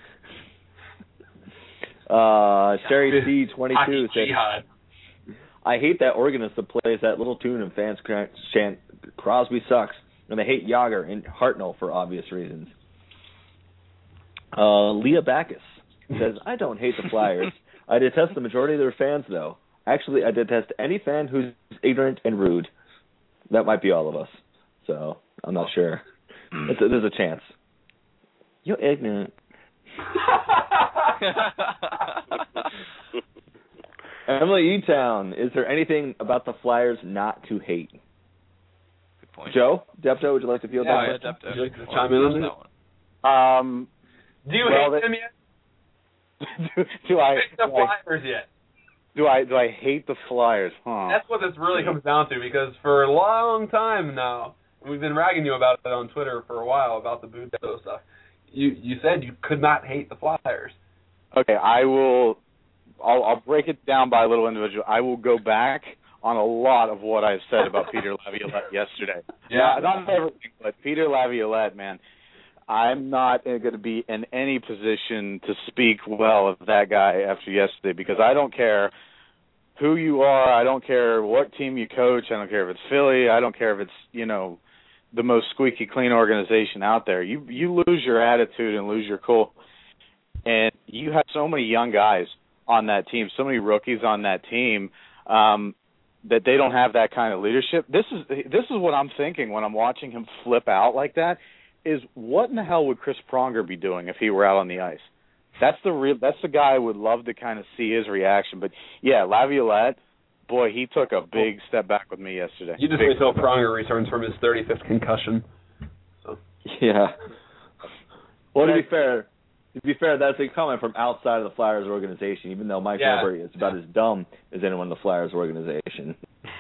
Uh, Sherry C twenty-two said, "I hate that organist that plays that little tune and fans chant Crosby sucks, and they hate Yager and Hartnell for obvious reasons." Uh, Leah Backus says, "I don't hate the Flyers. I detest the majority of their fans, though. Actually, I detest any fan who's ignorant and rude." That might be all of us, so I'm not sure. It's a, there's a chance. You're ignorant. Emily E-Town, is there anything about the Flyers not to hate? Good point. Joe? Depto, would you like to field yeah, that? Yeah, Depto. Would you like to chime in on that one? Um, do you well, hate them yet? do, do I hate the Flyers yet? Do I do I hate the Flyers? Huh. That's what this really comes down to, because for a long time now, we've been ragging you about it on Twitter for a while about the Budo stuff. You you said you could not hate the Flyers. Okay, I will. I'll, I'll break it down by a little individual. I will go back on a lot of what I've said about Peter Laviolette yesterday. Yeah, not, not everything, but Peter Laviolette, man. I'm not going to be in any position to speak well of that guy after yesterday, because I don't care who you are. I don't care what team you coach. I don't care if it's Philly. I don't care if it's, you know, the most squeaky clean organization out there. You you lose your attitude and lose your cool. And you have so many young guys on that team, so many rookies on that team, um, that they don't have that kind of leadership. This is this is what I'm thinking when I'm watching him flip out like that. Is what in the hell would Chris Pronger be doing if he were out on the ice? That's the real. That's the guy I would love to kind of see his reaction. But yeah, Laviolette, boy, he took a big step back with me yesterday. You just big wait till Pronger returns from his thirty-fifth concussion. So. Yeah. Well, to be fair, to be fair, that's a comment from outside of the Flyers organization. Even though Mike yeah. Milbury is about as dumb as anyone in the Flyers organization.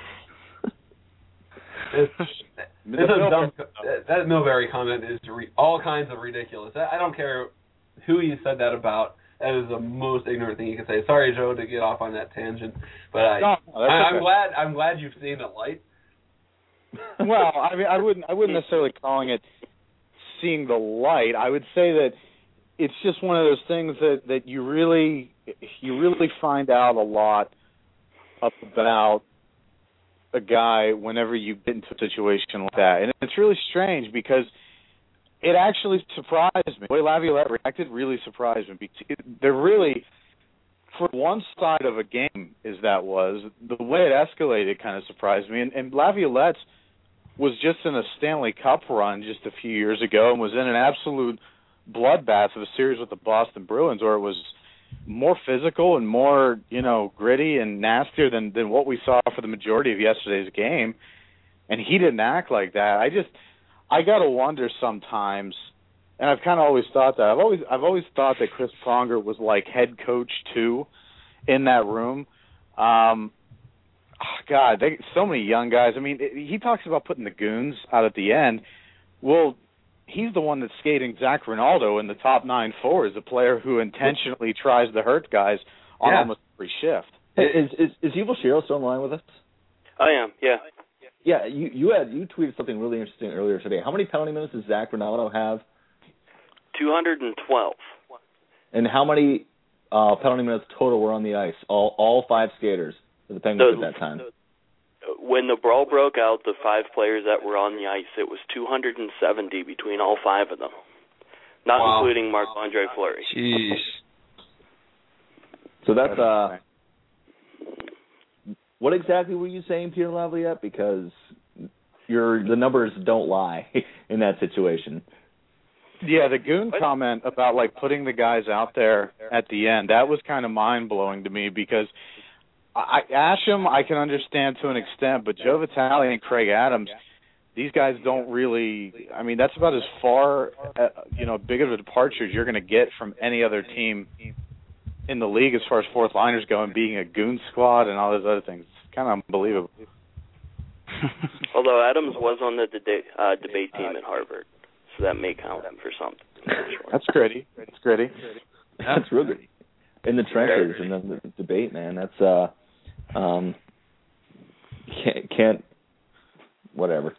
It's, it's a dumb, that Milbury comment is re, all kinds of ridiculous. I, I don't care who you said that about. That is the most ignorant thing you can say. Sorry, Joe, to get off on that tangent, but I, no, no, I I'm okay. glad I'm glad you've seen the light. Well, I mean, I wouldn't I wouldn't necessarily calling it seeing the light. I would say that it's just one of those things that, that you really you really find out a lot about a guy whenever you get into a situation like that. And it's really strange because it actually surprised me. The way Laviolette reacted really surprised me. Because they're really, for one side of a game as that was, the way it escalated kind of surprised me. And, and Laviolette was just in a Stanley Cup run just a few years ago and was in an absolute bloodbath of a series with the Boston Bruins, where it was more physical and more, you know, gritty and nastier than, than what we saw for the majority of yesterday's game. And he didn't act like that. I just, I got to wonder sometimes, and I've kind of always thought that. I've always, I've always thought that Chris Pronger was like head coach too in that room. Um, oh God, they, so many young guys. I mean, it, he talks about putting the goons out at the end. Well, he's the one that's skating Zach Ronaldo in the top nine forwards, a player who intentionally tries to hurt guys on Yeah. almost every shift. Is is is Evil Shiro still in line with us? I am, yeah. Yeah, you you had you tweeted something really interesting earlier today. How many penalty minutes does Zach Ronaldo have? two hundred twelve. And how many uh, penalty minutes total were on the ice? All all five skaters for the Penguins The- at that time. When the brawl broke out, the five players that were on the ice, it was two hundred seventy between all five of them, not Wow. including Marc-Andre Fleury. Jeez. So that's uh. What exactly were you saying, Peter Laviolette? Because your the numbers don't lie in that situation. Yeah, the goon comment about like putting the guys out there at the end, that was kind of mind blowing to me because I Asham I can understand to an extent, but Joe Vitale and Craig Adams, these guys don't really. I mean, that's about as far, uh, you know, big of a departure as you're going to get from any other team in the league as far as fourth liners go, and being a goon squad and all those other things. It's kind of unbelievable. Although Adams was on the deba- uh, debate team at Harvard, so that may count for something. That's gritty. That's gritty. That's real gritty. In the trenches and then the debate, man. That's uh, um, can't can't whatever.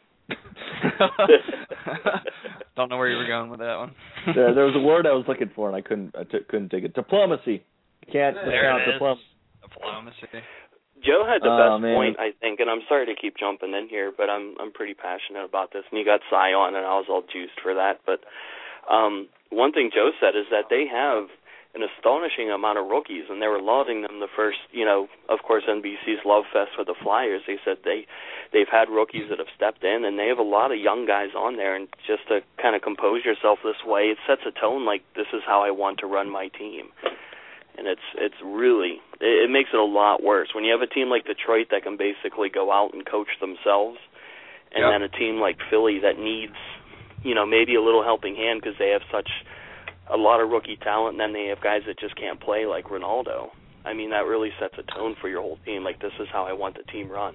Don't know where you were going with that one. there, there was a word I was looking for and I couldn't I t- couldn't take it. Diplomacy. Can't There count it is. diplomacy. Diplomacy. Joe had the Oh, best man. point, I think, and I'm sorry to keep jumping in here, but I'm I'm pretty passionate about this. And you got Cy on, and I was all juiced for that. But um, one thing Joe said is that they have an astonishing amount of rookies, and they were lauding them the first, you know, of course, N B C's Love Fest with the Flyers. They said they, they've had rookies that have stepped in, and they have a lot of young guys on there, and just to kind of compose yourself this way, it sets a tone like this is how I want to run my team. And it's it's really, it, it makes it a lot worse. When you have a team like Detroit that can basically go out and coach themselves, and Yep. then a team like Philly that needs, you know, maybe a little helping hand because they have such a lot of rookie talent, and then they have guys that just can't play like Ronaldo. I mean, that really sets a tone for your whole team. Like, this is how I want the team run.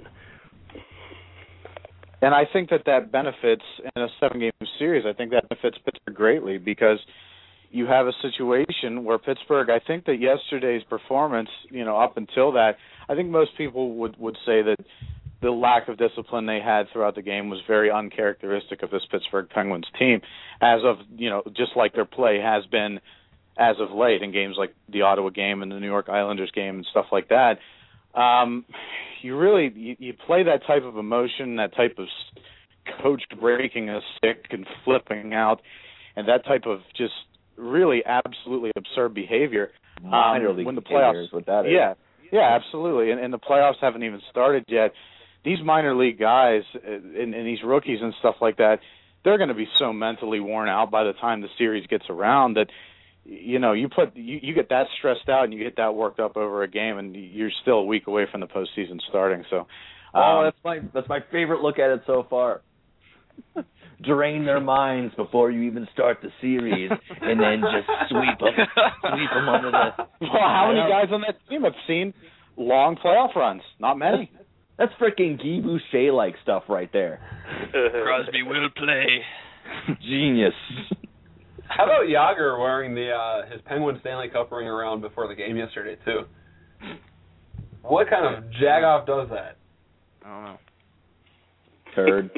And I think that that benefits in a seven-game series. I think that benefits Pittsburgh greatly because you have a situation where Pittsburgh, I think that yesterday's performance, you know, up until that, I think most people would, would say that the lack of discipline they had throughout the game was very uncharacteristic of this Pittsburgh Penguins team, as of, you know, just like their play has been as of late in games like the Ottawa game and the New York Islanders game and stuff like that. Um, you really, you, you play that type of emotion, that type of coach breaking a stick and flipping out, and that type of just really absolutely absurd behavior. Minor Um, league when the behavior playoffs, is what that is. yeah, yeah, absolutely, and, and the playoffs haven't even started yet. These minor league guys uh, and, and these rookies and stuff like that, they're going to be so mentally worn out by the time the series gets around that, you know, you put you, you get that stressed out and you get that worked up over a game, and you're still a week away from the postseason starting. So, um, Oh, that's my that's my favorite look at it so far. Drain their minds before you even start the series, and then just sweep them, sweep them under the. well, how many guys on that team have seen long playoff runs? Not many. That's freaking Guy Boucher-like stuff right there. Crosby will play. Genius. How about Yager wearing the uh, his Penguin Stanley Cup ring around before the game yesterday too? What kind of jagoff does that? I don't know. Turd.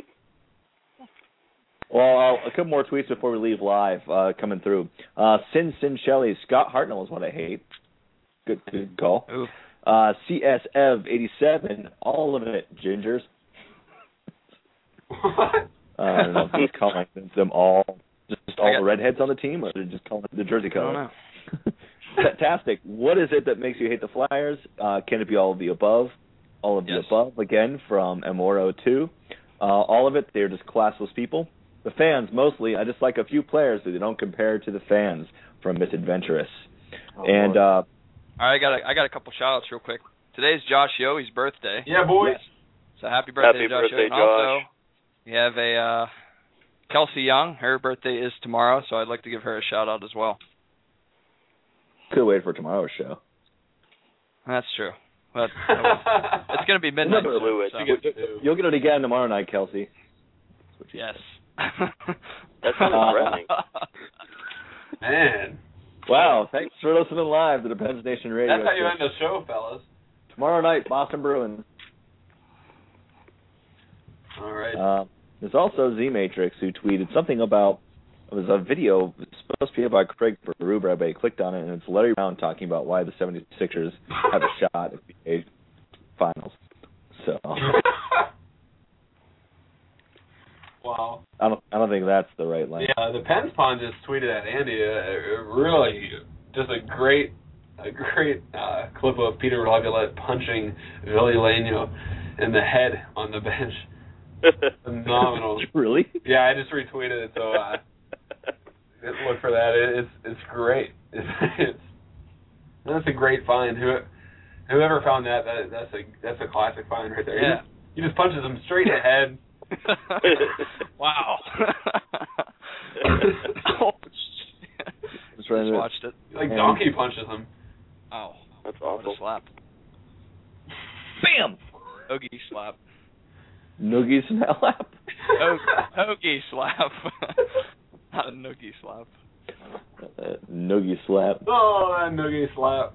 Well, uh, a couple more tweets before we leave live uh, coming through. Uh, Sin Sin Shelley, Scott Hartnell is what I hate. Good, good call. Ooh. Uh, C S Ev eighty-seven, all of it, gingers. What? Uh, I don't know if he's calling them all, just all the redheads on the team, or they're just calling it the jersey I don't color. know. Fantastic. What is it that makes you hate the Flyers? Uh, can it be all of the above? All of Yes. the above, again, from M O R O two. Uh, all of it, they're just classless people. The fans, mostly, I just like a few players so they don't compare to the fans from Misadventurous. Oh, and uh, all right, I got a, I got a couple shout outs real quick. Today's Josh Yohe's birthday. Yeah, boys. Yes. So happy birthday, happy Josh. birthday, and Josh. also, we have a uh, Kelsey Young. Her birthday is tomorrow, so I'd like to give her a shout out as well. Could wait for tomorrow's show. That's true. But uh, it's going to be midnight. No, soon, so. you get, you'll get it again tomorrow night, Kelsey. Yes. That's not threatening. Man. Wow, thanks for listening live to the Pens Nation Radio. That's how you end the show, fellas. Tomorrow night, Boston Bruins. All right. Uh, there's also Z-Matrix who tweeted something about, it was a video supposed to be about Craig Berube, but I clicked on it, and it's Larry Brown talking about why the seventy-sixers have a shot at the N B A Finals. So, wow. I don't, I don't think that's the right line. Yeah, the Pens Pond just tweeted at Andy a, a really just a great, a great uh, clip of Peter Laviolette punching Ville Laino in the head on the bench. Phenomenal. Really? Yeah, I just retweeted it, so uh, look for that. It, it's it's great. It's, it's that's a great find. Who whoever found that, that that's a that's a classic find right there. Yeah. He just punches him straight in the head. Wow. Oh, just watched it. Like donkey punches him. Oh, that's awful. What a slap. Bam. Hoagie slap. Noogie slap. Hoagie slap. Not a noogie slap. Uh, noogie slap. Oh, that noogie slap.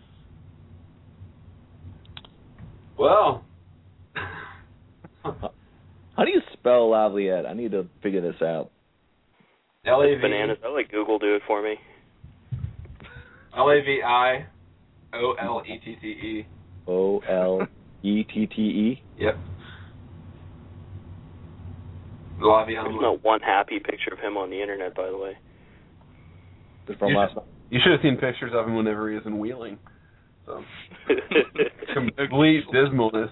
Well. How do you spell Laviolette? I need to figure this out. L A V Bananas. I let Google do it for me. L A V I O L E T T E. O L E T T E? Yep. There's not one happy picture of him on the internet, by the way. From you, last should, you should have seen pictures of him whenever he was in Wheeling. So complete dismalness.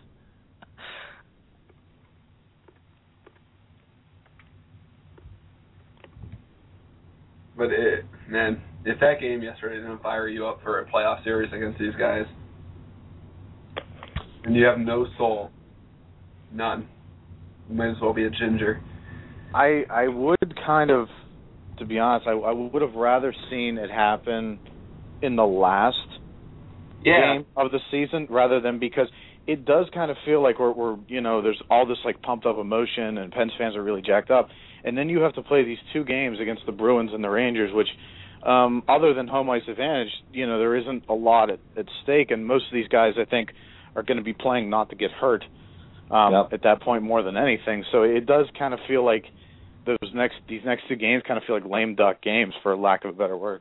But it, man, if that game yesterday didn't fire you up for a playoff series against these guys, and you have no soul, none, you might as well be a ginger. I I would kind of, to be honest, I, I would have rather seen it happen in the last yeah. game of the season rather than, because it does kind of feel like we're, we're you know, there's all this like pumped up emotion and Pens fans are really jacked up, and then you have to play these two games against the Bruins and the Rangers, which um, other than home ice advantage, you know, there isn't a lot at, at stake, and most of these guys I think are going to be playing not to get hurt um, yep. at that point more than anything. So it does kind of feel like those next these next two games kind of feel like lame duck games, for lack of a better word.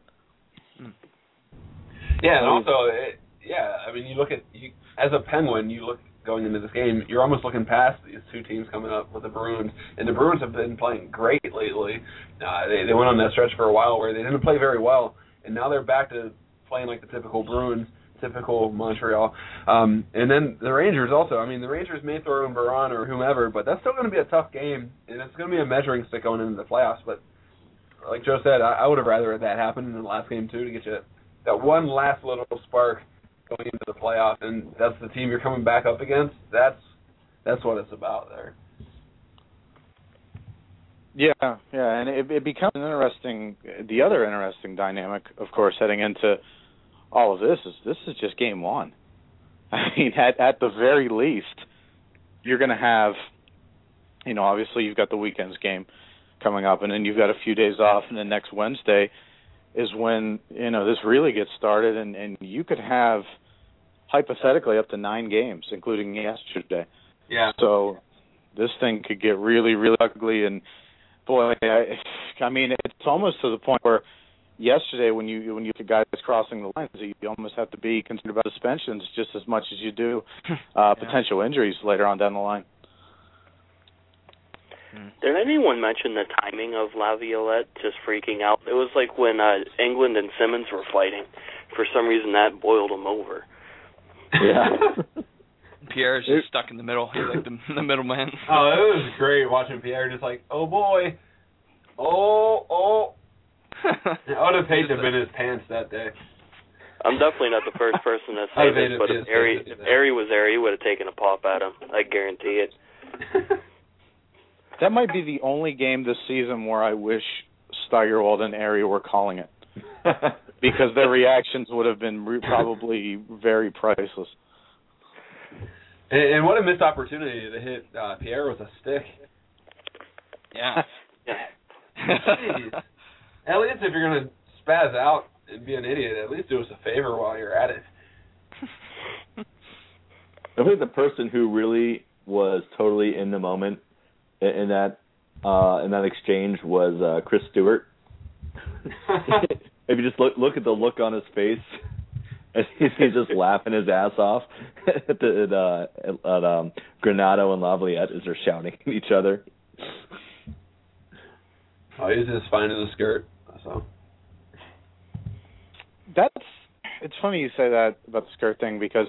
Yeah, and also, it, yeah, I mean, you look at you, as a Penguin, you look going into this game, you're almost looking past these two teams coming up with the Bruins, and the Bruins have been playing great lately. Uh, they they went on that stretch for a while where they didn't play very well, and now they're back to playing like the typical Bruins, typical Montreal. Um, and then the Rangers also. I mean, the Rangers may throw in Baron or whomever, but that's still going to be a tough game, and it's going to be a measuring stick going into the playoffs. But like Joe said, I, I would have rather that happen in the last game too, to get you that one last little spark going into the playoffs, and that's the team you're coming back up against. That's that's what it's about there. Yeah, yeah, and it, it becomes an interesting. The other interesting dynamic, of course, heading into all of this is this is just game one. I mean, at at the very least, you're going to have, you know, obviously you've got the weekend's game coming up, and then you've got a few days off, and then next Wednesday is when, you know, this really gets started, and, and you could have hypothetically up to nine games, including yesterday. Yeah. So this thing could get really, really ugly, and boy, I, I mean, it's almost to the point where yesterday, when you when you get guys crossing the lines, you almost have to be concerned about suspensions just as much as you do uh, yeah. potential injuries later on down the line. Did anyone mention the timing of Laviolette just freaking out? It was like when uh, England and Simmons were fighting. For some reason, that boiled him over. Yeah. Pierre's just stuck in the middle. He's like the, the middleman. Oh, it was great watching Pierre just like, oh boy, oh, oh. I would have paid to have been in his pants that day. I'm definitely not the first person to say this, but if Ari, if Ari was there, he would have taken a pop at him. I guarantee it. That might be the only game this season where I wish Steigerwald and Ari were calling it, because their reactions would have been re- probably very priceless. And, and what a missed opportunity to hit uh, Pierre with a stick. Yeah. Jeez. At least if you're going to spaz out and be an idiot, at least do us a favor while you're at it. I think the person who really was totally in the moment in, in that uh, in that exchange was uh, Chris Stewart. If you just look look at the look on his face, and he's just laughing his ass off at, the, at, uh, at um, Granato and Laviolette as they're shouting at each other. Oh, he's just finding the skirt. So that's it's funny you say that about the skirt thing, because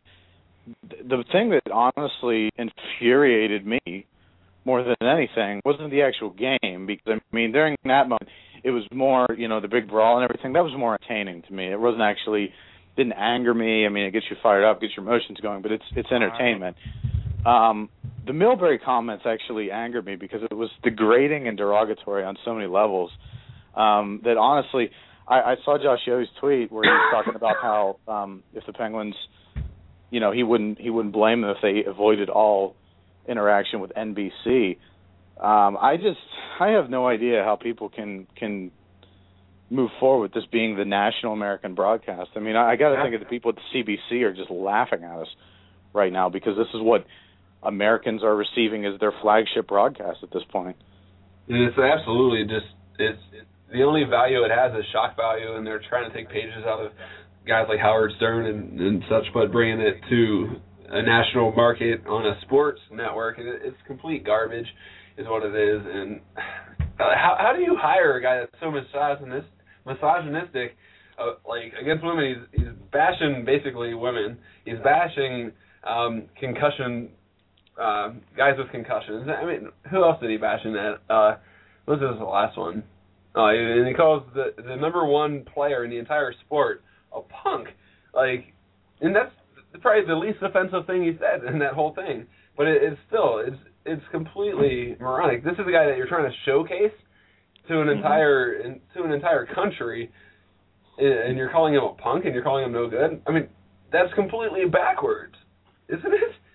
the thing that honestly infuriated me more than anything wasn't the actual game, because I mean during that moment it was more, you know, the big brawl and everything. That was more entertaining to me. It wasn't actually didn't anger me. I mean, it gets you fired up, gets your emotions going, but it's it's entertainment. Um, the Milbury comments actually angered me because it was degrading and derogatory on so many levels. Um, that honestly, I, I saw Josh Yohe's tweet where he was talking about how um, if the Penguins, you know, he wouldn't he wouldn't blame them if they avoided all interaction with N B C. Um, I just I have no idea how people can can move forward with this being the national American broadcast. I mean, I, I got to think of the people at the C B C are just laughing at us right now, because this is what Americans are receiving as their flagship broadcast at this point. And it's absolutely just it's it, the only value it has is shock value, and they're trying to take pages out of guys like Howard Stern and, and such, but bringing it to a national market on a sports network, and it, it's complete garbage, is what it is. And how how do you hire a guy that's so misogynistic, misogynistic, uh, like against women? He's he's bashing basically women. He's bashing um, concussion uh, guys with concussions. I mean, who else did he bash in that? Uh, what was the last one? Uh, and he calls the the number one player in the entire sport a punk. Like, and that's probably the least offensive thing he said in that whole thing. But it, it's still it's it's completely moronic. This is the guy that you're trying to showcase to an entire to an entire country, and you're calling him a punk, and you're calling him no good. I mean, that's completely backwards, isn't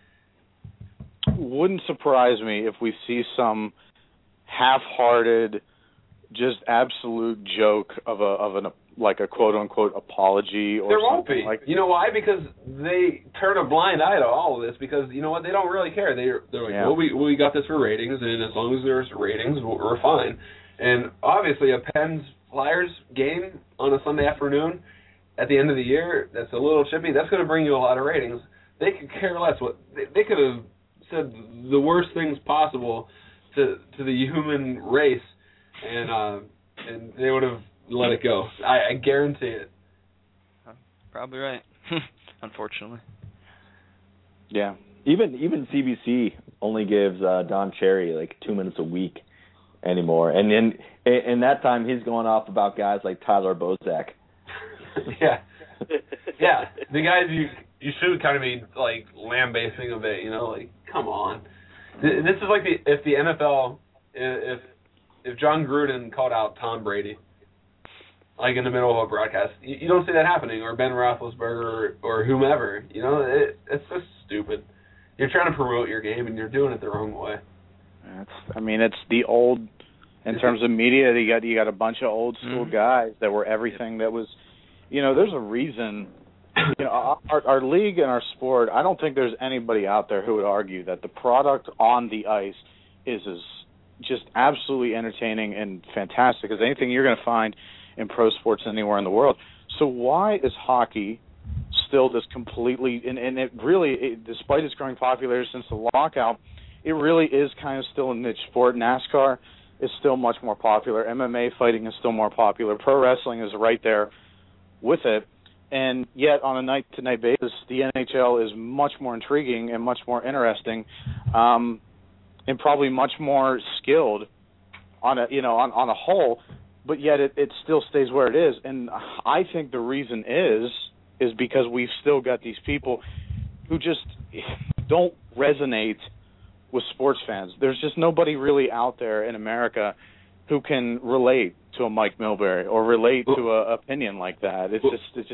it? Wouldn't surprise me if we see some half-hearted, just absolute joke of a of an like a quote unquote apology or there won't something be. like. You know why? Because they turn a blind eye to all of this. Because you know what? They don't really care. They they're like, Yeah. well, we we got this for ratings, and as long as there's ratings, we're fine. And obviously, a Pens Flyers game on a Sunday afternoon at the end of the year that's a little chippy. That's going to bring you a lot of ratings. They could care less. What they, they could have said the worst things possible to to the human race, and uh, and they would have let it go. I, I guarantee it. Probably right. Unfortunately. Yeah. Even even C B C only gives uh, Don Cherry like two minutes a week anymore, and in in that time he's going off about guys like Tyler Bozak. yeah, yeah. The guys you you should kind of be like lambasting a bit, you know, like come on. This is like the if the N F L if if John Gruden called out Tom Brady, like in the middle of a broadcast, you, you don't see that happening, or Ben Roethlisberger, or, or whomever. You know, it, it's just stupid. You're trying to promote your game, and you're doing it the wrong way. That's, I mean, it's the old. In terms of media, you got you got a bunch of old school Mm-hmm. guys that were everything that was. You know, there's a reason. You know, our, our league and our sport. I don't think there's anybody out there who would argue that the product on the ice is as just absolutely entertaining and fantastic as anything you're going to find in pro sports anywhere in the world. So why is hockey still this completely, and, and it really, it, despite its growing popularity since the lockout, it really is kind of still a niche sport. NASCAR is still much more popular. M M A fighting is still more popular. Pro wrestling is right there with it. And yet on a night-to-night basis, the N H L is much more intriguing and much more interesting, um, and probably much more skilled on a, you know, on, on a whole, but yet it, it still stays where it is. And I think the reason is is because we've still got these people who just don't resonate with sports fans. There's just nobody really out there in America who can relate to a Mike Milbury or relate to a opinion like that. It's just, it's just.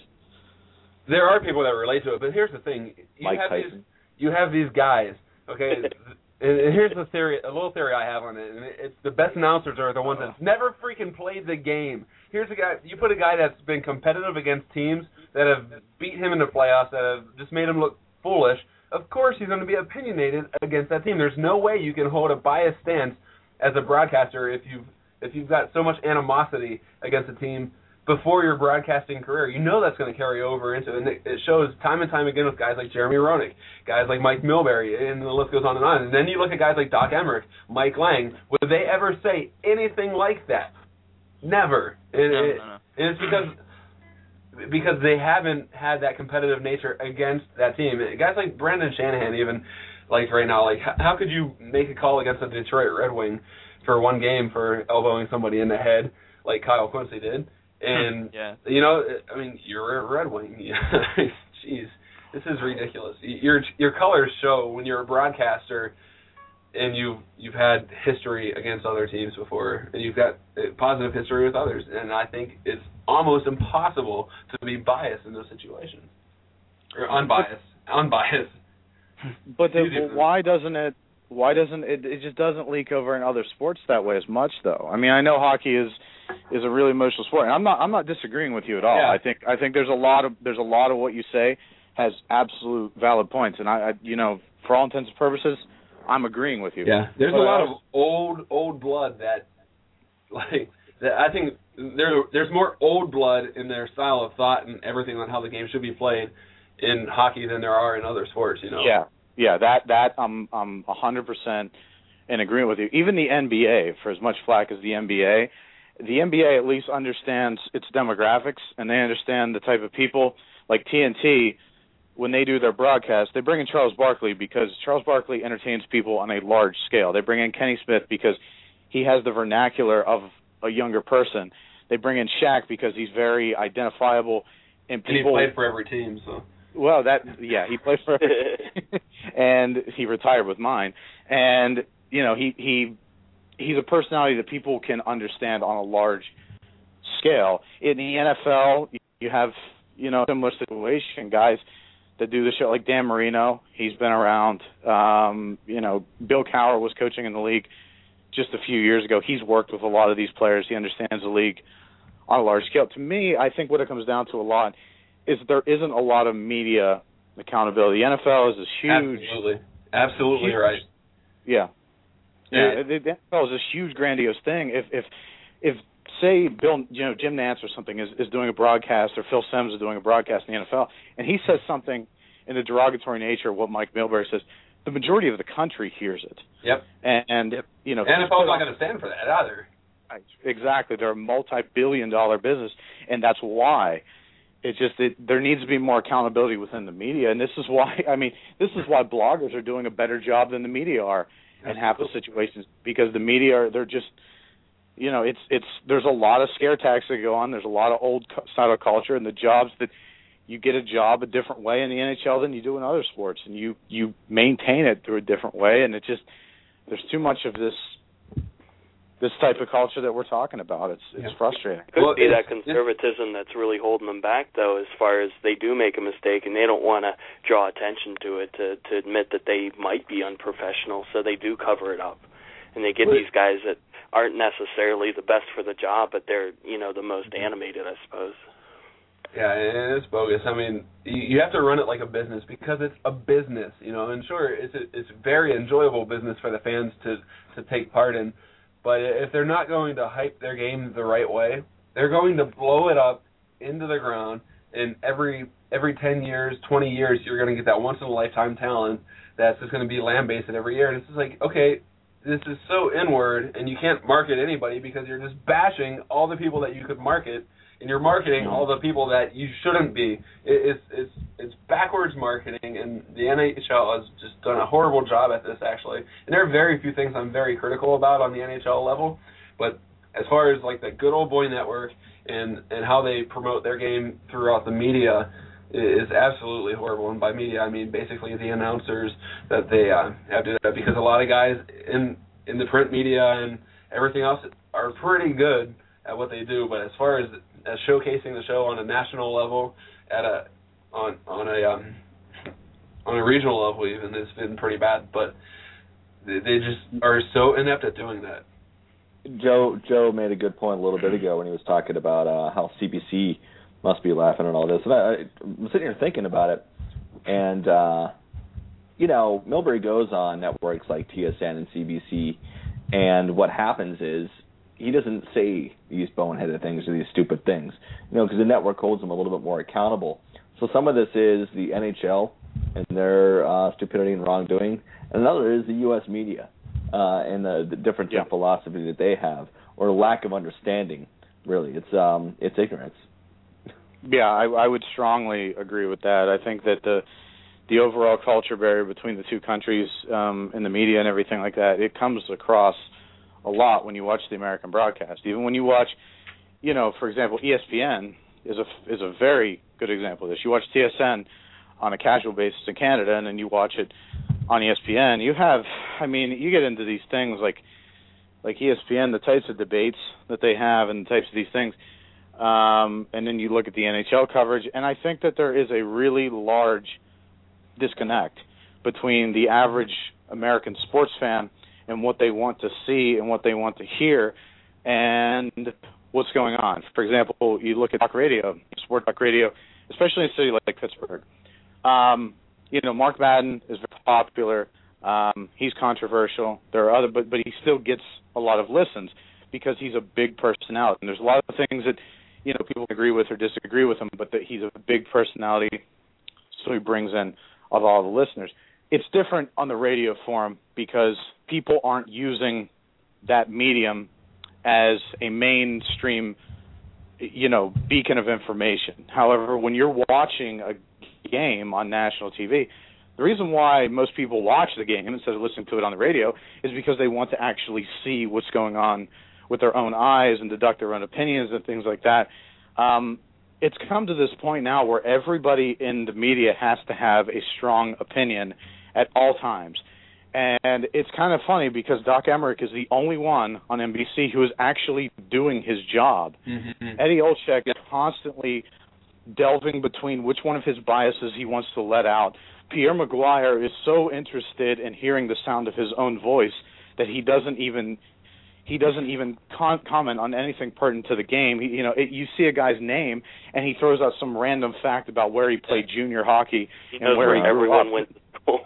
There are people that relate to it, but here's the thing: you Mike have Tyson. these, you have these guys, okay. And here's the theory, a little theory I have on it, and it's the best announcers are the ones that never freaking played the game. Here's a guy, you put a guy that's been competitive against teams that have beat him in the playoffs, that have just made him look foolish. Of course he's going to be opinionated against that team. There's no way you can hold a biased stance as a broadcaster if you've, if you've got so much animosity against a team before your broadcasting career. You know that's going to carry over into it. And it shows time and time again with guys like Jeremy Roenick, guys like Mike Milbury, and the list goes on and on. And then you look at guys like Doc Emmerich, Mike Lang. Would they ever say anything like that? Never. And, no, it, no, no. and it's because because they haven't had that competitive nature against that team. Guys like Brendan Shanahan, even like right now, like how could you make a call against a Detroit Red Wing for one game for elbowing somebody in the head like Kyle Quincy did? And, yeah. you know, I mean, you're a Red Wing. Jeez, this is ridiculous. Your your colors show when you're a broadcaster and you've, you've had history against other teams before, and you've got positive history with others. And I think it's almost impossible to be biased in those situations. Or unbiased. Unbiased. But the, why doesn't it, why doesn't it, it just doesn't leak over in other sports that way as much, though? I mean, I know hockey is... is a really emotional sport, and I'm not I'm not disagreeing with you at all. Yeah. I think I think there's a lot of there's a lot of what you say has absolute valid points, and I, I you know for all intents and purposes, I'm agreeing with you. Yeah, there's but a lot of old old blood that like that I think there there's more old blood in their style of thought and everything on how the game should be played in hockey than there are in other sports. You know. Yeah, yeah, that that I'm I'm one hundred percent in agreement with you. Even the N B A, for as much flack as the N B A. The N B A at least understands its demographics, and they understand the type of people. Like T N T, when they do their broadcast, they bring in Charles Barkley because Charles Barkley entertains people on a large scale. They bring in Kenny Smith because he has the vernacular of a younger person. They bring in Shaq because he's very identifiable. And people. And he played for every team, so. Well, that yeah, he played for, and he retired with mine. And you know, he he. He's a personality that people can understand on a large scale. In the N F L, you have, you know, similar situation, guys that do the show, like Dan Marino. He's been around. Um, you know, Bill Cowher was coaching in the league just a few years ago. He's worked with a lot of these players. He understands the league on a large scale. To me, I think what it comes down to a lot is there isn't a lot of media accountability. The N F L is this huge... Absolutely. Absolutely huge, right. Yeah. Yeah, the N F L is this huge, grandiose thing. If, if, if say, Bill, you know, Jim Nantz or something is, is doing a broadcast, or Phil Simms is doing a broadcast in the N F L, and he says something in the derogatory nature of what Mike Milbury says, the majority of the country hears it. Yep. And, and yep. you know, N F L is not going to stand for that either. Right. Exactly. They're a multi-billion-dollar business, and that's why. It's just that there needs to be more accountability within the media, and this is why. I mean, this is why bloggers are doing a better job than the media are. In half the situations, because the media are, they're just, you know, it's it's there's a lot of scare tactics that go on. There's a lot of old style culture, and the jobs that you get a job a different way in the N H L than you do in other sports, and you you maintain it through a different way, and it just there's too much of this this type of culture that we're talking about. It's it's yeah. frustrating. Could well, be that conservatism that's really holding them back, though, as far as they do make a mistake and they don't want to draw attention to it, to to admit that they might be unprofessional, so they do cover it up. And they get well, these guys that aren't necessarily the best for the job, but they're, you know, the most animated, I suppose. Yeah, and it's bogus. I mean, you have to run it like a business because it's a business, you know, and sure, it's a, it's a very enjoyable business for the fans to, to take part in. But if they're not going to hype their game the right way, they're going to blow it up into the ground. And every every ten years, twenty years, you're going to get that once-in-a-lifetime talent that's just going to be lambasted every year. And it's just like, okay, this is so inward, and you can't market anybody because you're just bashing all the people that you could market, and you're marketing all the people that you shouldn't be. It, it's it's it's backwards marketing, and the N H L has just done a horrible job at this, actually. And there are very few things I'm very critical about on the N H L level, but as far as like the good old boy network and, and how they promote their game throughout the media, is absolutely horrible. And by media, I mean basically the announcers that they uh, have to do that, because a lot of guys in in the print media and everything else are pretty good at what they do. But as far as, as showcasing the show on a national level, at a on on a um, on a regional level even, it's been pretty bad. But they, they just are so inept at doing that. Joe Joe made a good point a little bit ago when he was talking about uh, how C B C must be laughing at all this. And I, I'm sitting here thinking about it, and uh, you know, Milbury goes on networks like T S N and C B C, and what happens is he doesn't say these boneheaded things or these stupid things, you know, because the network holds him a little bit more accountable. So some of this is the N H L and their uh, stupidity and wrongdoing, and another is the U S media uh, and the, the difference yeah. in philosophy that they have, or lack of understanding. Really, it's um, it's ignorance. Yeah, I, I would strongly agree with that. I think that the the overall culture barrier between the two countries um, in the media and everything like that, it comes across a lot when you watch the American broadcast. Even when you watch, you know, for example, E S P N is a is a very good example of this. You watch T S N on a casual basis in Canada, and then you watch it on E S P N. You have, I mean, you get into these things like like E S P N, the types of debates that they have, and the types of these things. Um, and then you look at the N H L coverage, and I think that there is a really large disconnect between the average American sports fan and what they want to see and what they want to hear and what's going on. For example, you look at talk radio, sport talk radio, especially in a city like Pittsburgh. Um, you know, Mark Madden is very popular. Um, he's controversial. There are other, but but he still gets a lot of listens because he's a big personality. And there's a lot of things that, you know, people agree with or disagree with him, but that he's a big personality, so he brings in of all the listeners. It's different on the radio form because people aren't using that medium as a mainstream, you know, beacon of information. However, when you're watching a game on national T V, the reason why most people watch the game instead of listening to it on the radio is because they want to actually see what's going on with their own eyes and deduct their own opinions and things like that. Um, it's come to this point now where everybody in the media has to have a strong opinion at all times. And it's kind of funny because Doc Emmerich is the only one on N B C who is actually doing his job. Mm-hmm. Eddie Olczyk is constantly delving between which one of his biases he wants to let out. Pierre Maguire is so interested in hearing the sound of his own voice that he doesn't even he doesn't even con- comment on anything pertinent to the game. He, you know, it, you see a guy's name and he throws out some random fact about where he played junior hockey he and where he grew everyone up. went to school.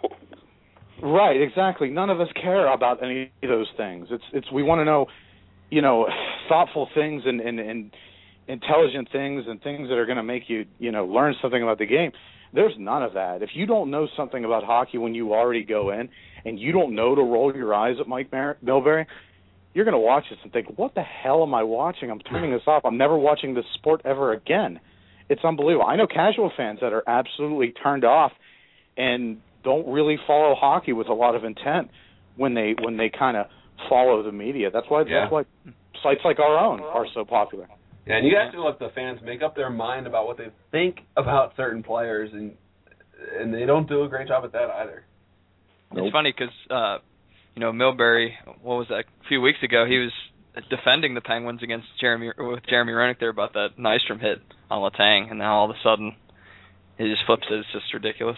Right, exactly. None of us care about any of those things. It's it's we want to know, you know, thoughtful things and, and, and intelligent things and things that are going to make you, you know, learn something about the game. There's none of that. If you don't know something about hockey when you already go in and you don't know to roll your eyes at Mike Mar- Milbury, you're going to watch this and think, what the hell am I watching? I'm turning this off. I'm never watching this sport ever again. It's unbelievable. I know casual fans that are absolutely turned off and don't really follow hockey with a lot of intent when they when they kind of follow the media. That's why yeah. that's why sites like our own are so popular. Yeah, and you have to let the fans make up their mind about what they think about certain players, and and they don't do a great job at that either. Nope. It's funny because, uh, you know, Milbury, what was that, a few weeks ago, he was defending the Penguins against Jeremy with Jeremy Roenick there about that Nystrom hit on Letang, and now all of a sudden he just flips it. It's just ridiculous.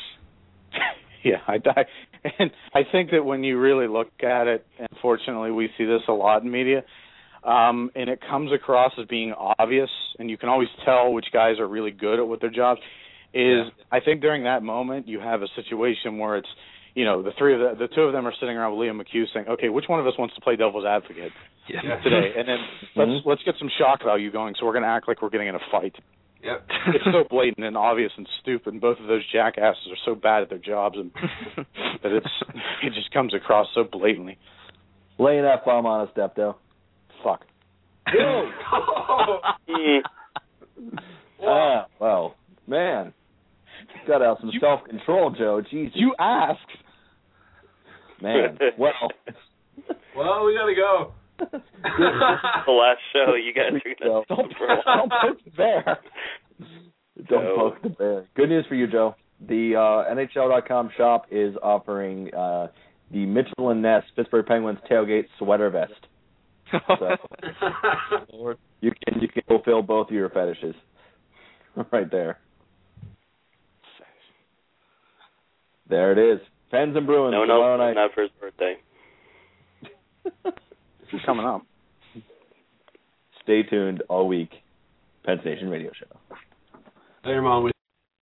Yeah, I, I and I think that when you really look at it, unfortunately, we see this a lot in media, um, and it comes across as being obvious, and you can always tell which guys are really good at what their jobs is. Yeah. I think during that moment you have a situation where it's, you know, the three of the, the two of them are sitting around with Liam McHugh saying, okay, which one of us wants to play devil's advocate yeah. today? And then let's mm-hmm. let's get some shock value going, so we're going to act like we're getting in a fight. Yep. It's so blatant and obvious and stupid, and both of those jackasses are so bad at their jobs and that it's it just comes across so blatantly. Lay an F-bomb on us, Depto. Fuck. Ah, well, man. You've got to have some you, self-control, Joe. Jesus. You asked. Man, well. Well, we got to go. The last show, you guys are going to don't, don't put it there. Don't Joe. poke the bear. Good news for you, Joe. The uh, N H L dot com shop is offering uh, the Mitchell and Ness Pittsburgh Penguins tailgate sweater vest. So you can you can fulfill both of your fetishes right there. There it is. Pens and Bruins. No, no, not for his birthday. It's coming up. Stay tuned all week. Penn Station Radio Show. Later, Mom.